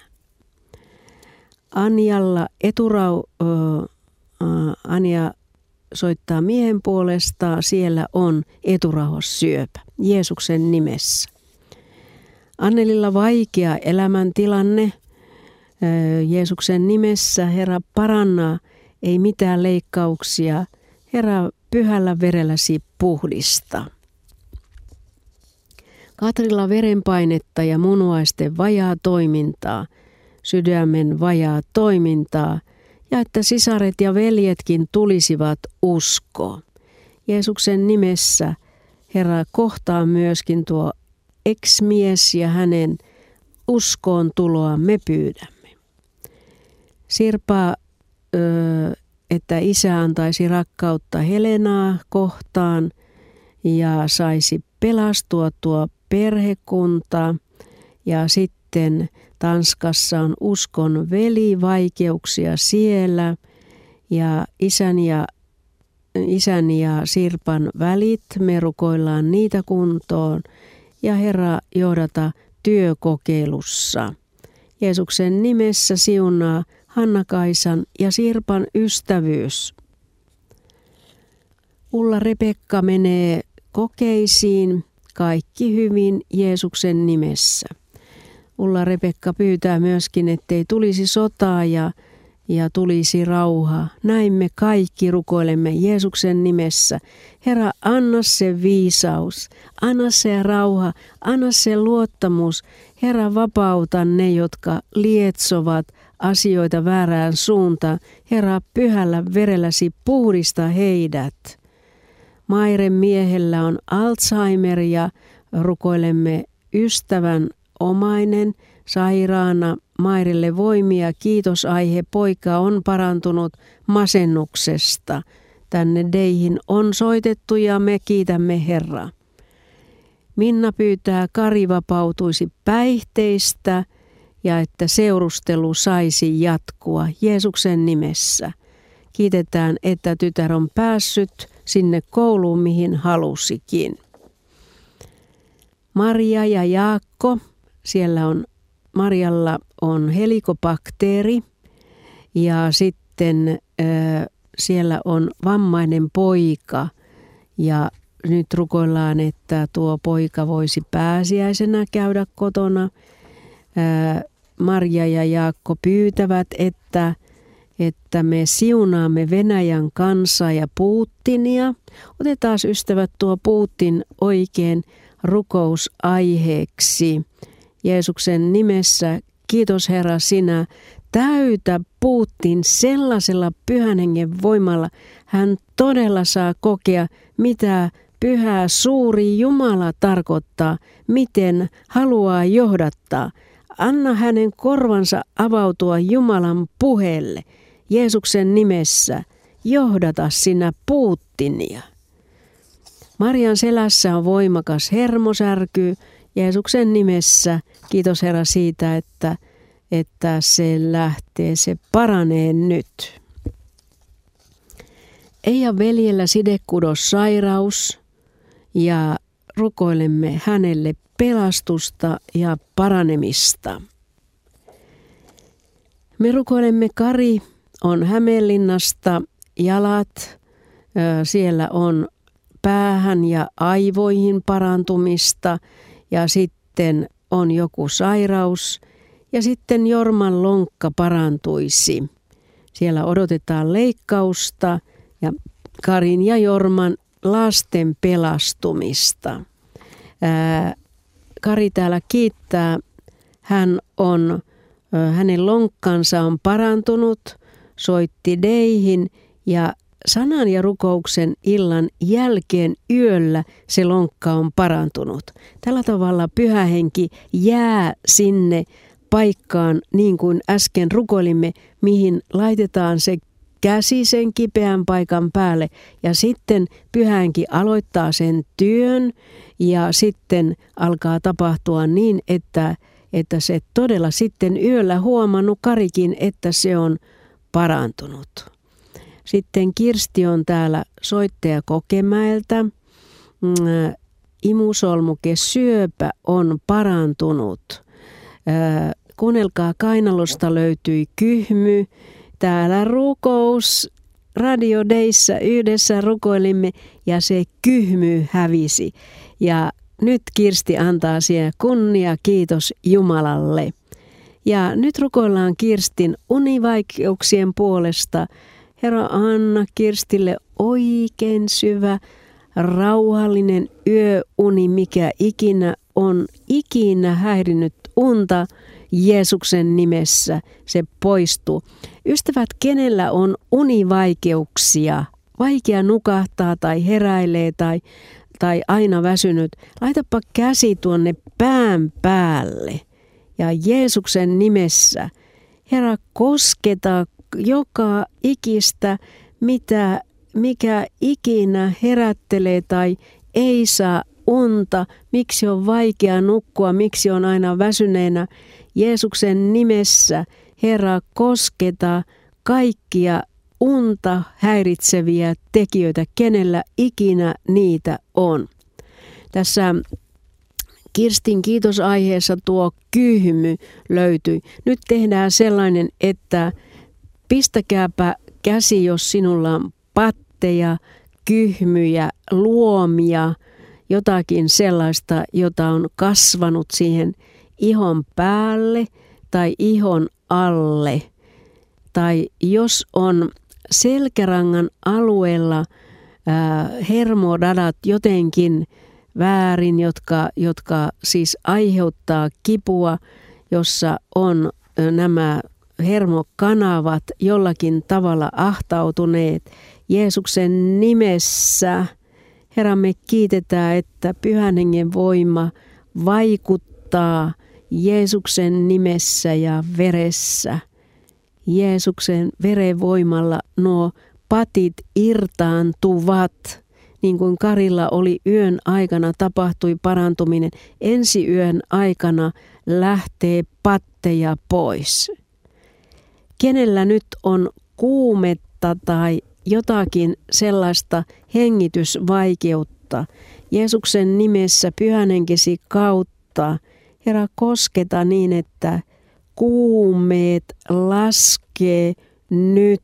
Anjalla eturau... Äh, Anja soittaa miehen puolesta, siellä on eturauhassyöpä Jeesuksen nimessä. Annelilla vaikea elämäntilanne Jeesuksen nimessä. Herra paranna, ei mitään leikkauksia. Herra pyhällä verelläsi puhdista. Katrilla verenpainetta ja munuaisten vajaa toimintaa, sydämen vajaa toimintaa ja että sisaret ja veljetkin tulisivat uskoon. Jeesuksen nimessä Herra kohtaa myöskin tuo ex-mies ja hänen uskoon tuloa me pyydämme. Sirpa, että isä antaisi rakkautta Helenaa kohtaan ja saisi pelastua tuo perhekunta Ja sitten Tanskassa on uskon velivaikeuksia siellä ja isän ja, isän ja Sirpan välit, me rukoillaan niitä kuntoon ja Herra johdata työkokeilussa. Jeesuksen nimessä siunaa Hanna-Kaisan ja Sirpan ystävyys. Ulla-Rebekka menee kokeisiin, kaikki hyvin Jeesuksen nimessä. Ulla-Rebekka pyytää myöskin, ettei tulisi sotaa ja, ja tulisi rauha. Näin me kaikki rukoilemme Jeesuksen nimessä. Herra, anna se viisaus, anna se rauha, anna se luottamus. Herra, vapauta ne, jotka lietsovat asioita väärään suuntaan. Herra, pyhällä verelläsi puhdista heidät. Mairen miehellä on Alzheimer ja rukoilemme ystävän omainen sairaana Mairelle voimia. Kiitosaihe, poika on parantunut masennuksesta. Tänne Deihin on soitettu ja me kiitämme Herraa. Minna pyytää Kari vapautuisi päihteistä ja että seurustelu saisi jatkua Jeesuksen nimessä. Kiitetään, että tytär on päässyt sinne kouluun, mihin halusikin. Maria ja Jaakko, siellä on, Marialla on helikobakteeri ja sitten äh, siellä on vammainen poika ja nyt rukoillaan, että tuo poika voisi pääsiäisenä käydä kotona. Äh, Maria ja Jaakko pyytävät, että että me siunaamme Venäjän kansaa ja Putinia. Otetaan ystävät tuo Putin oikein rukousaiheeksi. Jeesuksen nimessä, kiitos Herra, sinä täytä Putin sellaisella pyhän hengen voimalla. Hän todella saa kokea, mitä pyhä suuri Jumala tarkoittaa, miten haluaa johdattaa. Anna hänen korvansa avautua Jumalan puheelle. Jeesuksen nimessä johdata sinä Putinia. Marian selässä on voimakas hermosärky. Jeesuksen nimessä kiitos Herra siitä, että, että se lähtee, se paranee nyt. Eija veljellä sidekudossairaus ja rukoilemme hänelle pelastusta ja paranemista. Me rukoilemme Kari on Hämeenlinnasta jalat, siellä on päähän ja aivoihin parantumista ja sitten on joku sairaus ja sitten Jorman lonkka parantuisi. Siellä odotetaan leikkausta ja Karin ja Jorman lasten pelastumista. Ää, Kari täällä kiittää, hän on, hänen lonkkansa on parantunut, soitti Deihin ja sanan ja rukouksen illan jälkeen yöllä se lonkka on parantunut. Tällä tavalla Pyhä Henki jää sinne paikkaan, niin kuin äsken rukoilimme, mihin laitetaan se käsi sen kipeän paikan päälle ja sitten Pyhä Henki aloittaa sen työn ja sitten alkaa tapahtua niin, että, että se todella sitten yöllä huomannut Karikin, että se on parantunut. Sitten Kirsti on täällä soittaja Kokemäeltä. Imusolmukesyöpä on parantunut. Kuunnelkaa, kainalosta löytyi kyhmy. Täällä rukous Radio Deissä yhdessä rukoilimme ja se kyhmy hävisi. Ja nyt Kirsti antaa siihen kunnia, kiitos Jumalalle. Ja nyt rukoillaan Kirstin univaikeuksien puolesta. Herra, anna Kirstille oikein syvä, rauhallinen yöuni, mikä ikinä on ikinä häirinyt unta. Jeesuksen nimessä se poistuu. Ystävät, kenellä on univaikeuksia, vaikea nukahtaa tai heräilee tai, tai aina väsynyt, laitapa käsi tuonne pään päälle. Ja Jeesuksen nimessä, Herra, kosketa joka ikistä, mitä, mikä ikinä herättelee tai ei saa unta, miksi on vaikea nukkua, miksi on aina väsyneenä. Jeesuksen nimessä, Herra, kosketa kaikkia unta häiritseviä tekijöitä, kenellä ikinä niitä on. Tässä Kirstin kiitosaiheessa tuo kyhmy löytyi. Nyt tehdään sellainen, että pistäkääpä käsi, jos sinulla on patteja, kyhmyjä, luomia, jotakin sellaista, jota on kasvanut siihen ihon päälle tai ihon alle. Tai jos on selkärangan alueella ää, hermodadat jotenkin väärin, jotka, jotka siis aiheuttaa kipua, jossa on nämä hermokanavat jollakin tavalla ahtautuneet. Jeesuksen nimessä, Herra, me kiitetään, että Pyhän Hengen voima vaikuttaa Jeesuksen nimessä ja veressä. Jeesuksen veren voimalla nuo patit irtaantuvat. Niin kuin Karilla oli yön aikana tapahtui parantuminen, ensi yön aikana lähtee patteja pois. Kenellä nyt on kuumetta tai jotakin sellaista hengitysvaikeutta, Jeesuksen nimessä Pyhän Henkesi kautta, Herra, kosketa niin, että kuumeet laskee nyt,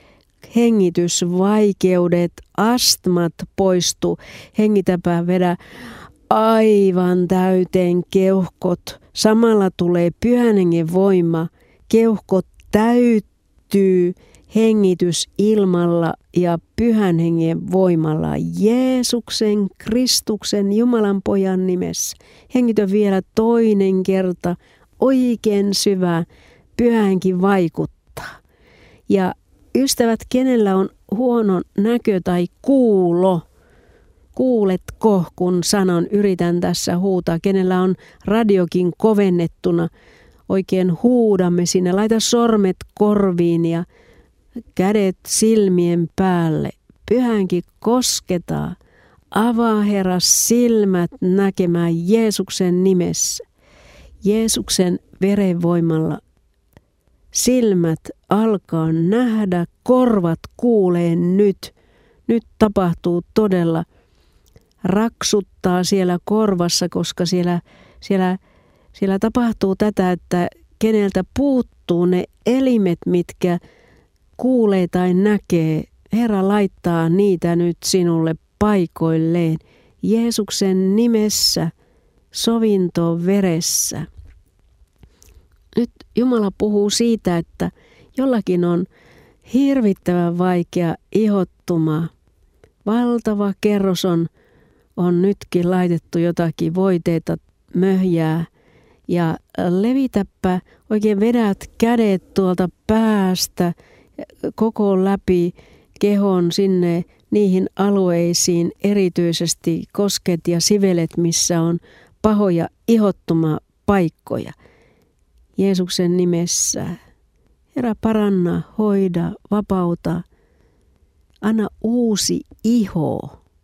hengitysvaikeudet, astmat poistu, hengitäpä, vedä aivan täyteen keuhkot. Samalla tulee Pyhän Hengen voima, keuhkot täyttyy hengitysilmalla ja Pyhän Hengen voimalla Jeesuksen, Kristuksen, Jumalan pojan nimessä. Hengitä vielä toinen kerta, oikein syvä, Pyhä Henki vaikuttaa. Ja ystävät, kenellä on huono näkö tai kuulo, kuuletko, kun sanon, yritän tässä huutaa, kenellä on radiokin kovennettuna, oikein huudamme sinne, laita sormet korviin ja kädet silmien päälle. Pyhä Henki kosketaan, avaa, Herra, silmät näkemään Jeesuksen nimessä. Jeesuksen verenvoimalla silmät alkaa nähdä, korvat kuulee nyt. Nyt tapahtuu todella, raksuttaa siellä korvassa, koska siellä, siellä, siellä tapahtuu tätä, että keneltä puuttuu ne elimet, mitkä kuulee tai näkee. Herra laittaa niitä nyt sinulle paikoilleen. Jeesuksen nimessä, sovinto veressä. Nyt Jumala puhuu siitä, että jollakin on hirvittävän vaikea ihottuma. Valtava kerros on, on nytkin laitettu jotakin voiteita, möhjää. Ja levitäpä, oikein vedät kädet tuolta päästä koko läpi kehon sinne niihin alueisiin, erityisesti kosket ja sivelet, missä on pahoja ihottumapaikkoja. Jeesuksen nimessä, Herra, paranna, hoida, vapauta, anna uusi iho.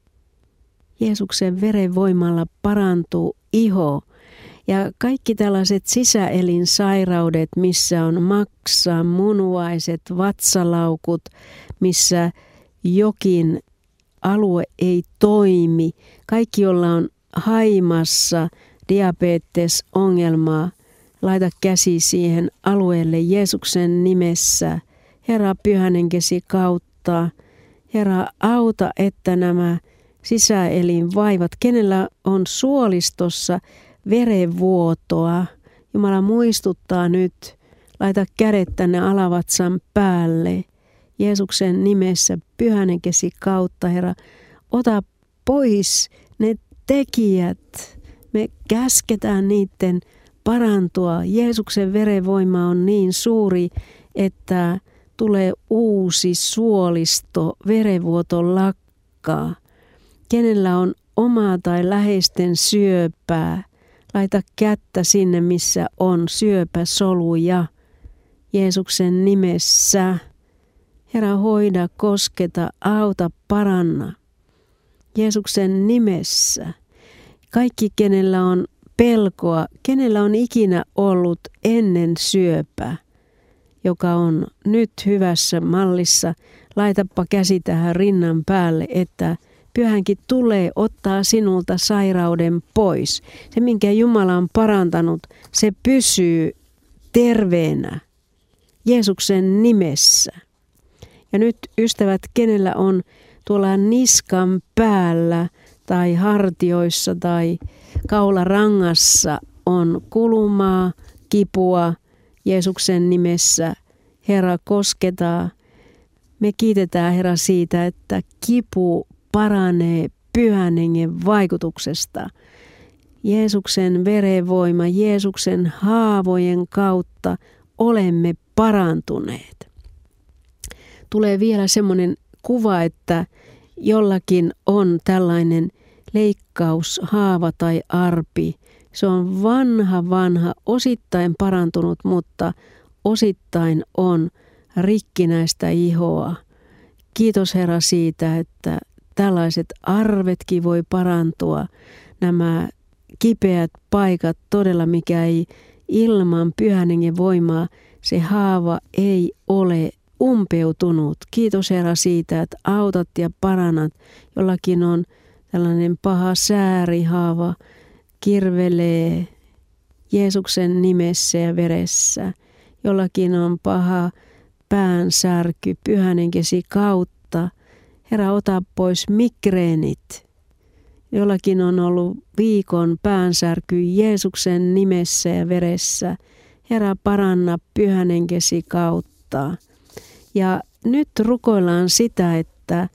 Jeesuksen veren voimalla parantuu iho. Ja kaikki tällaiset sisäelinsairaudet, missä on maksa, munuaiset, vatsalaukut, missä jokin alue ei toimi. Kaikki, joilla on haimassa diabetesongelmaa, laita käsi siihen alueelle Jeesuksen nimessä. Herra, Pyhän Henkesi kautta. Herra, auta, että nämä sisäelinvaivat, kenellä on suolistossa verenvuotoa. Jumala muistuttaa nyt, laita kädet tänne alavatsan päälle. Jeesuksen nimessä, Pyhän Henkesi kautta, Herra, ota pois ne tekijät. Me käsketään niiden parantua. Jeesuksen verenvoima on niin suuri, että tulee uusi suolisto, verenvuoto lakkaa. Kenellä on omaa tai läheisten syöpää, laita kättä sinne, missä on syöpäsoluja. Jeesuksen nimessä, Herra, hoida, kosketa, auta, paranna. Jeesuksen nimessä. Kaikki, kenellä on pelkoa, kenellä on ikinä ollut ennen syöpää, joka on nyt hyvässä mallissa, laitapa käsi tähän rinnan päälle, että Pyhänkin tulee ottaa sinulta sairauden pois. Se, minkä Jumala on parantanut, se pysyy terveenä Jeesuksen nimessä. Ja nyt ystävät, kenellä on tuolla niskan päällä tai hartioissa tai kaularangassa on kulumaa, kipua Jeesuksen nimessä, Herra kosketaan. Me kiitetään Herra siitä, että kipu paranee Pyhän Hengen vaikutuksesta. Jeesuksen verenvoima, Jeesuksen haavojen kautta olemme parantuneet. Tulee vielä semmoinen kuva, että jollakin on tällainen leikkaushaava tai arpi. Se on vanha, vanha, osittain parantunut, mutta osittain on rikkinäistä ihoa. Kiitos Herra siitä, että tällaiset arvetkin voi parantua. Nämä kipeät paikat todella, mikä ei ilman Pyhän Hengen voimaa, se haava ei ole umpeutunut. Kiitos Herra siitä, että autat ja parannat. Jollakin on tällainen paha säärihaava, kirvelee Jeesuksen nimessä ja veressä. Jollakin on paha päänsärky Pyhän Henkesi kautta. Herra, ota pois migreenit. Jollakin on ollut viikon päänsärky Jeesuksen nimessä ja veressä. Herra, paranna Pyhän Henkesi kautta. Ja nyt rukoillaan sitä, että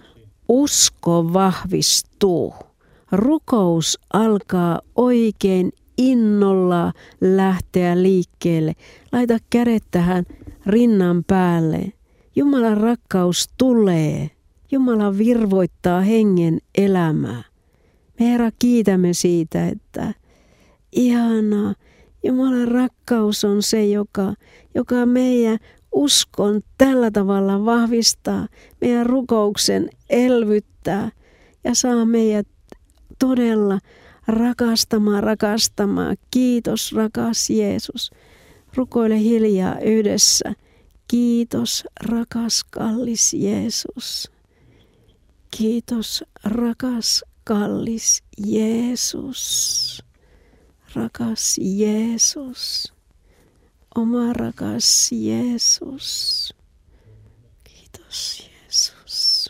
usko vahvistuu. Rukous alkaa oikein innolla lähteä liikkeelle. Laita kädet tähän rinnan päälle. Jumalan rakkaus tulee. Jumala virvoittaa hengen elämää. Me Herra kiitämme siitä, että ihanaa. Jumalan rakkaus on se, joka, joka meidän uskon tällä tavalla vahvistaa, meidän rukouksen elvyttää ja saa meidät todella rakastamaan, rakastamaan. Kiitos rakas Jeesus. Rukoile hiljaa yhdessä. Kiitos rakas kallis Jeesus. Kiitos rakas kallis Jeesus. Rakas Jeesus. Oma rakas Jeesus. Kiitos Jeesus.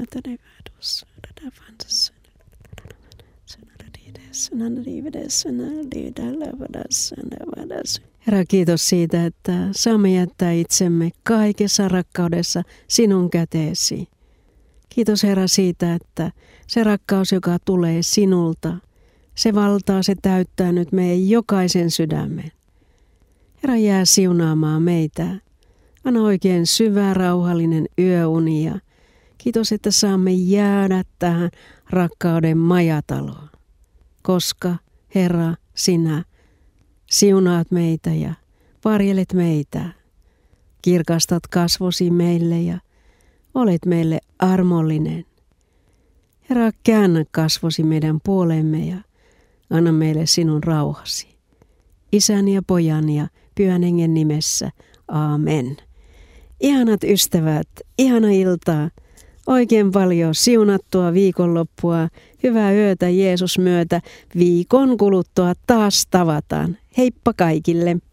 Herra, kiitos siitä, että saamme jättää itsemme kaikessa rakkaudessa sinun käteesi. Kiitos Herra siitä, että se rakkaus, joka tulee sinulta, se valtaa, se täyttää nyt meidän jokaisen sydämen. Herra, jää siunaamaan meitä. Anna oikein syvä, rauhallinen yöuni ja kiitos, että saamme jäädä tähän rakkauden majataloon. Koska, Herra, sinä siunaat meitä ja varjelet meitä. Kirkastat kasvosi meille ja olet meille armollinen. Herra, käännä kasvosi meidän puolemme ja anna meille sinun rauhasi. Isän ja pojan ja Pyhän Hengen nimessä. Aamen. Ihanat ystävät, ihana iltaa. Oikein paljon siunattua viikonloppua. Hyvää yötä Jeesus myötä. Viikon kuluttua taas tavataan. Heippa kaikille.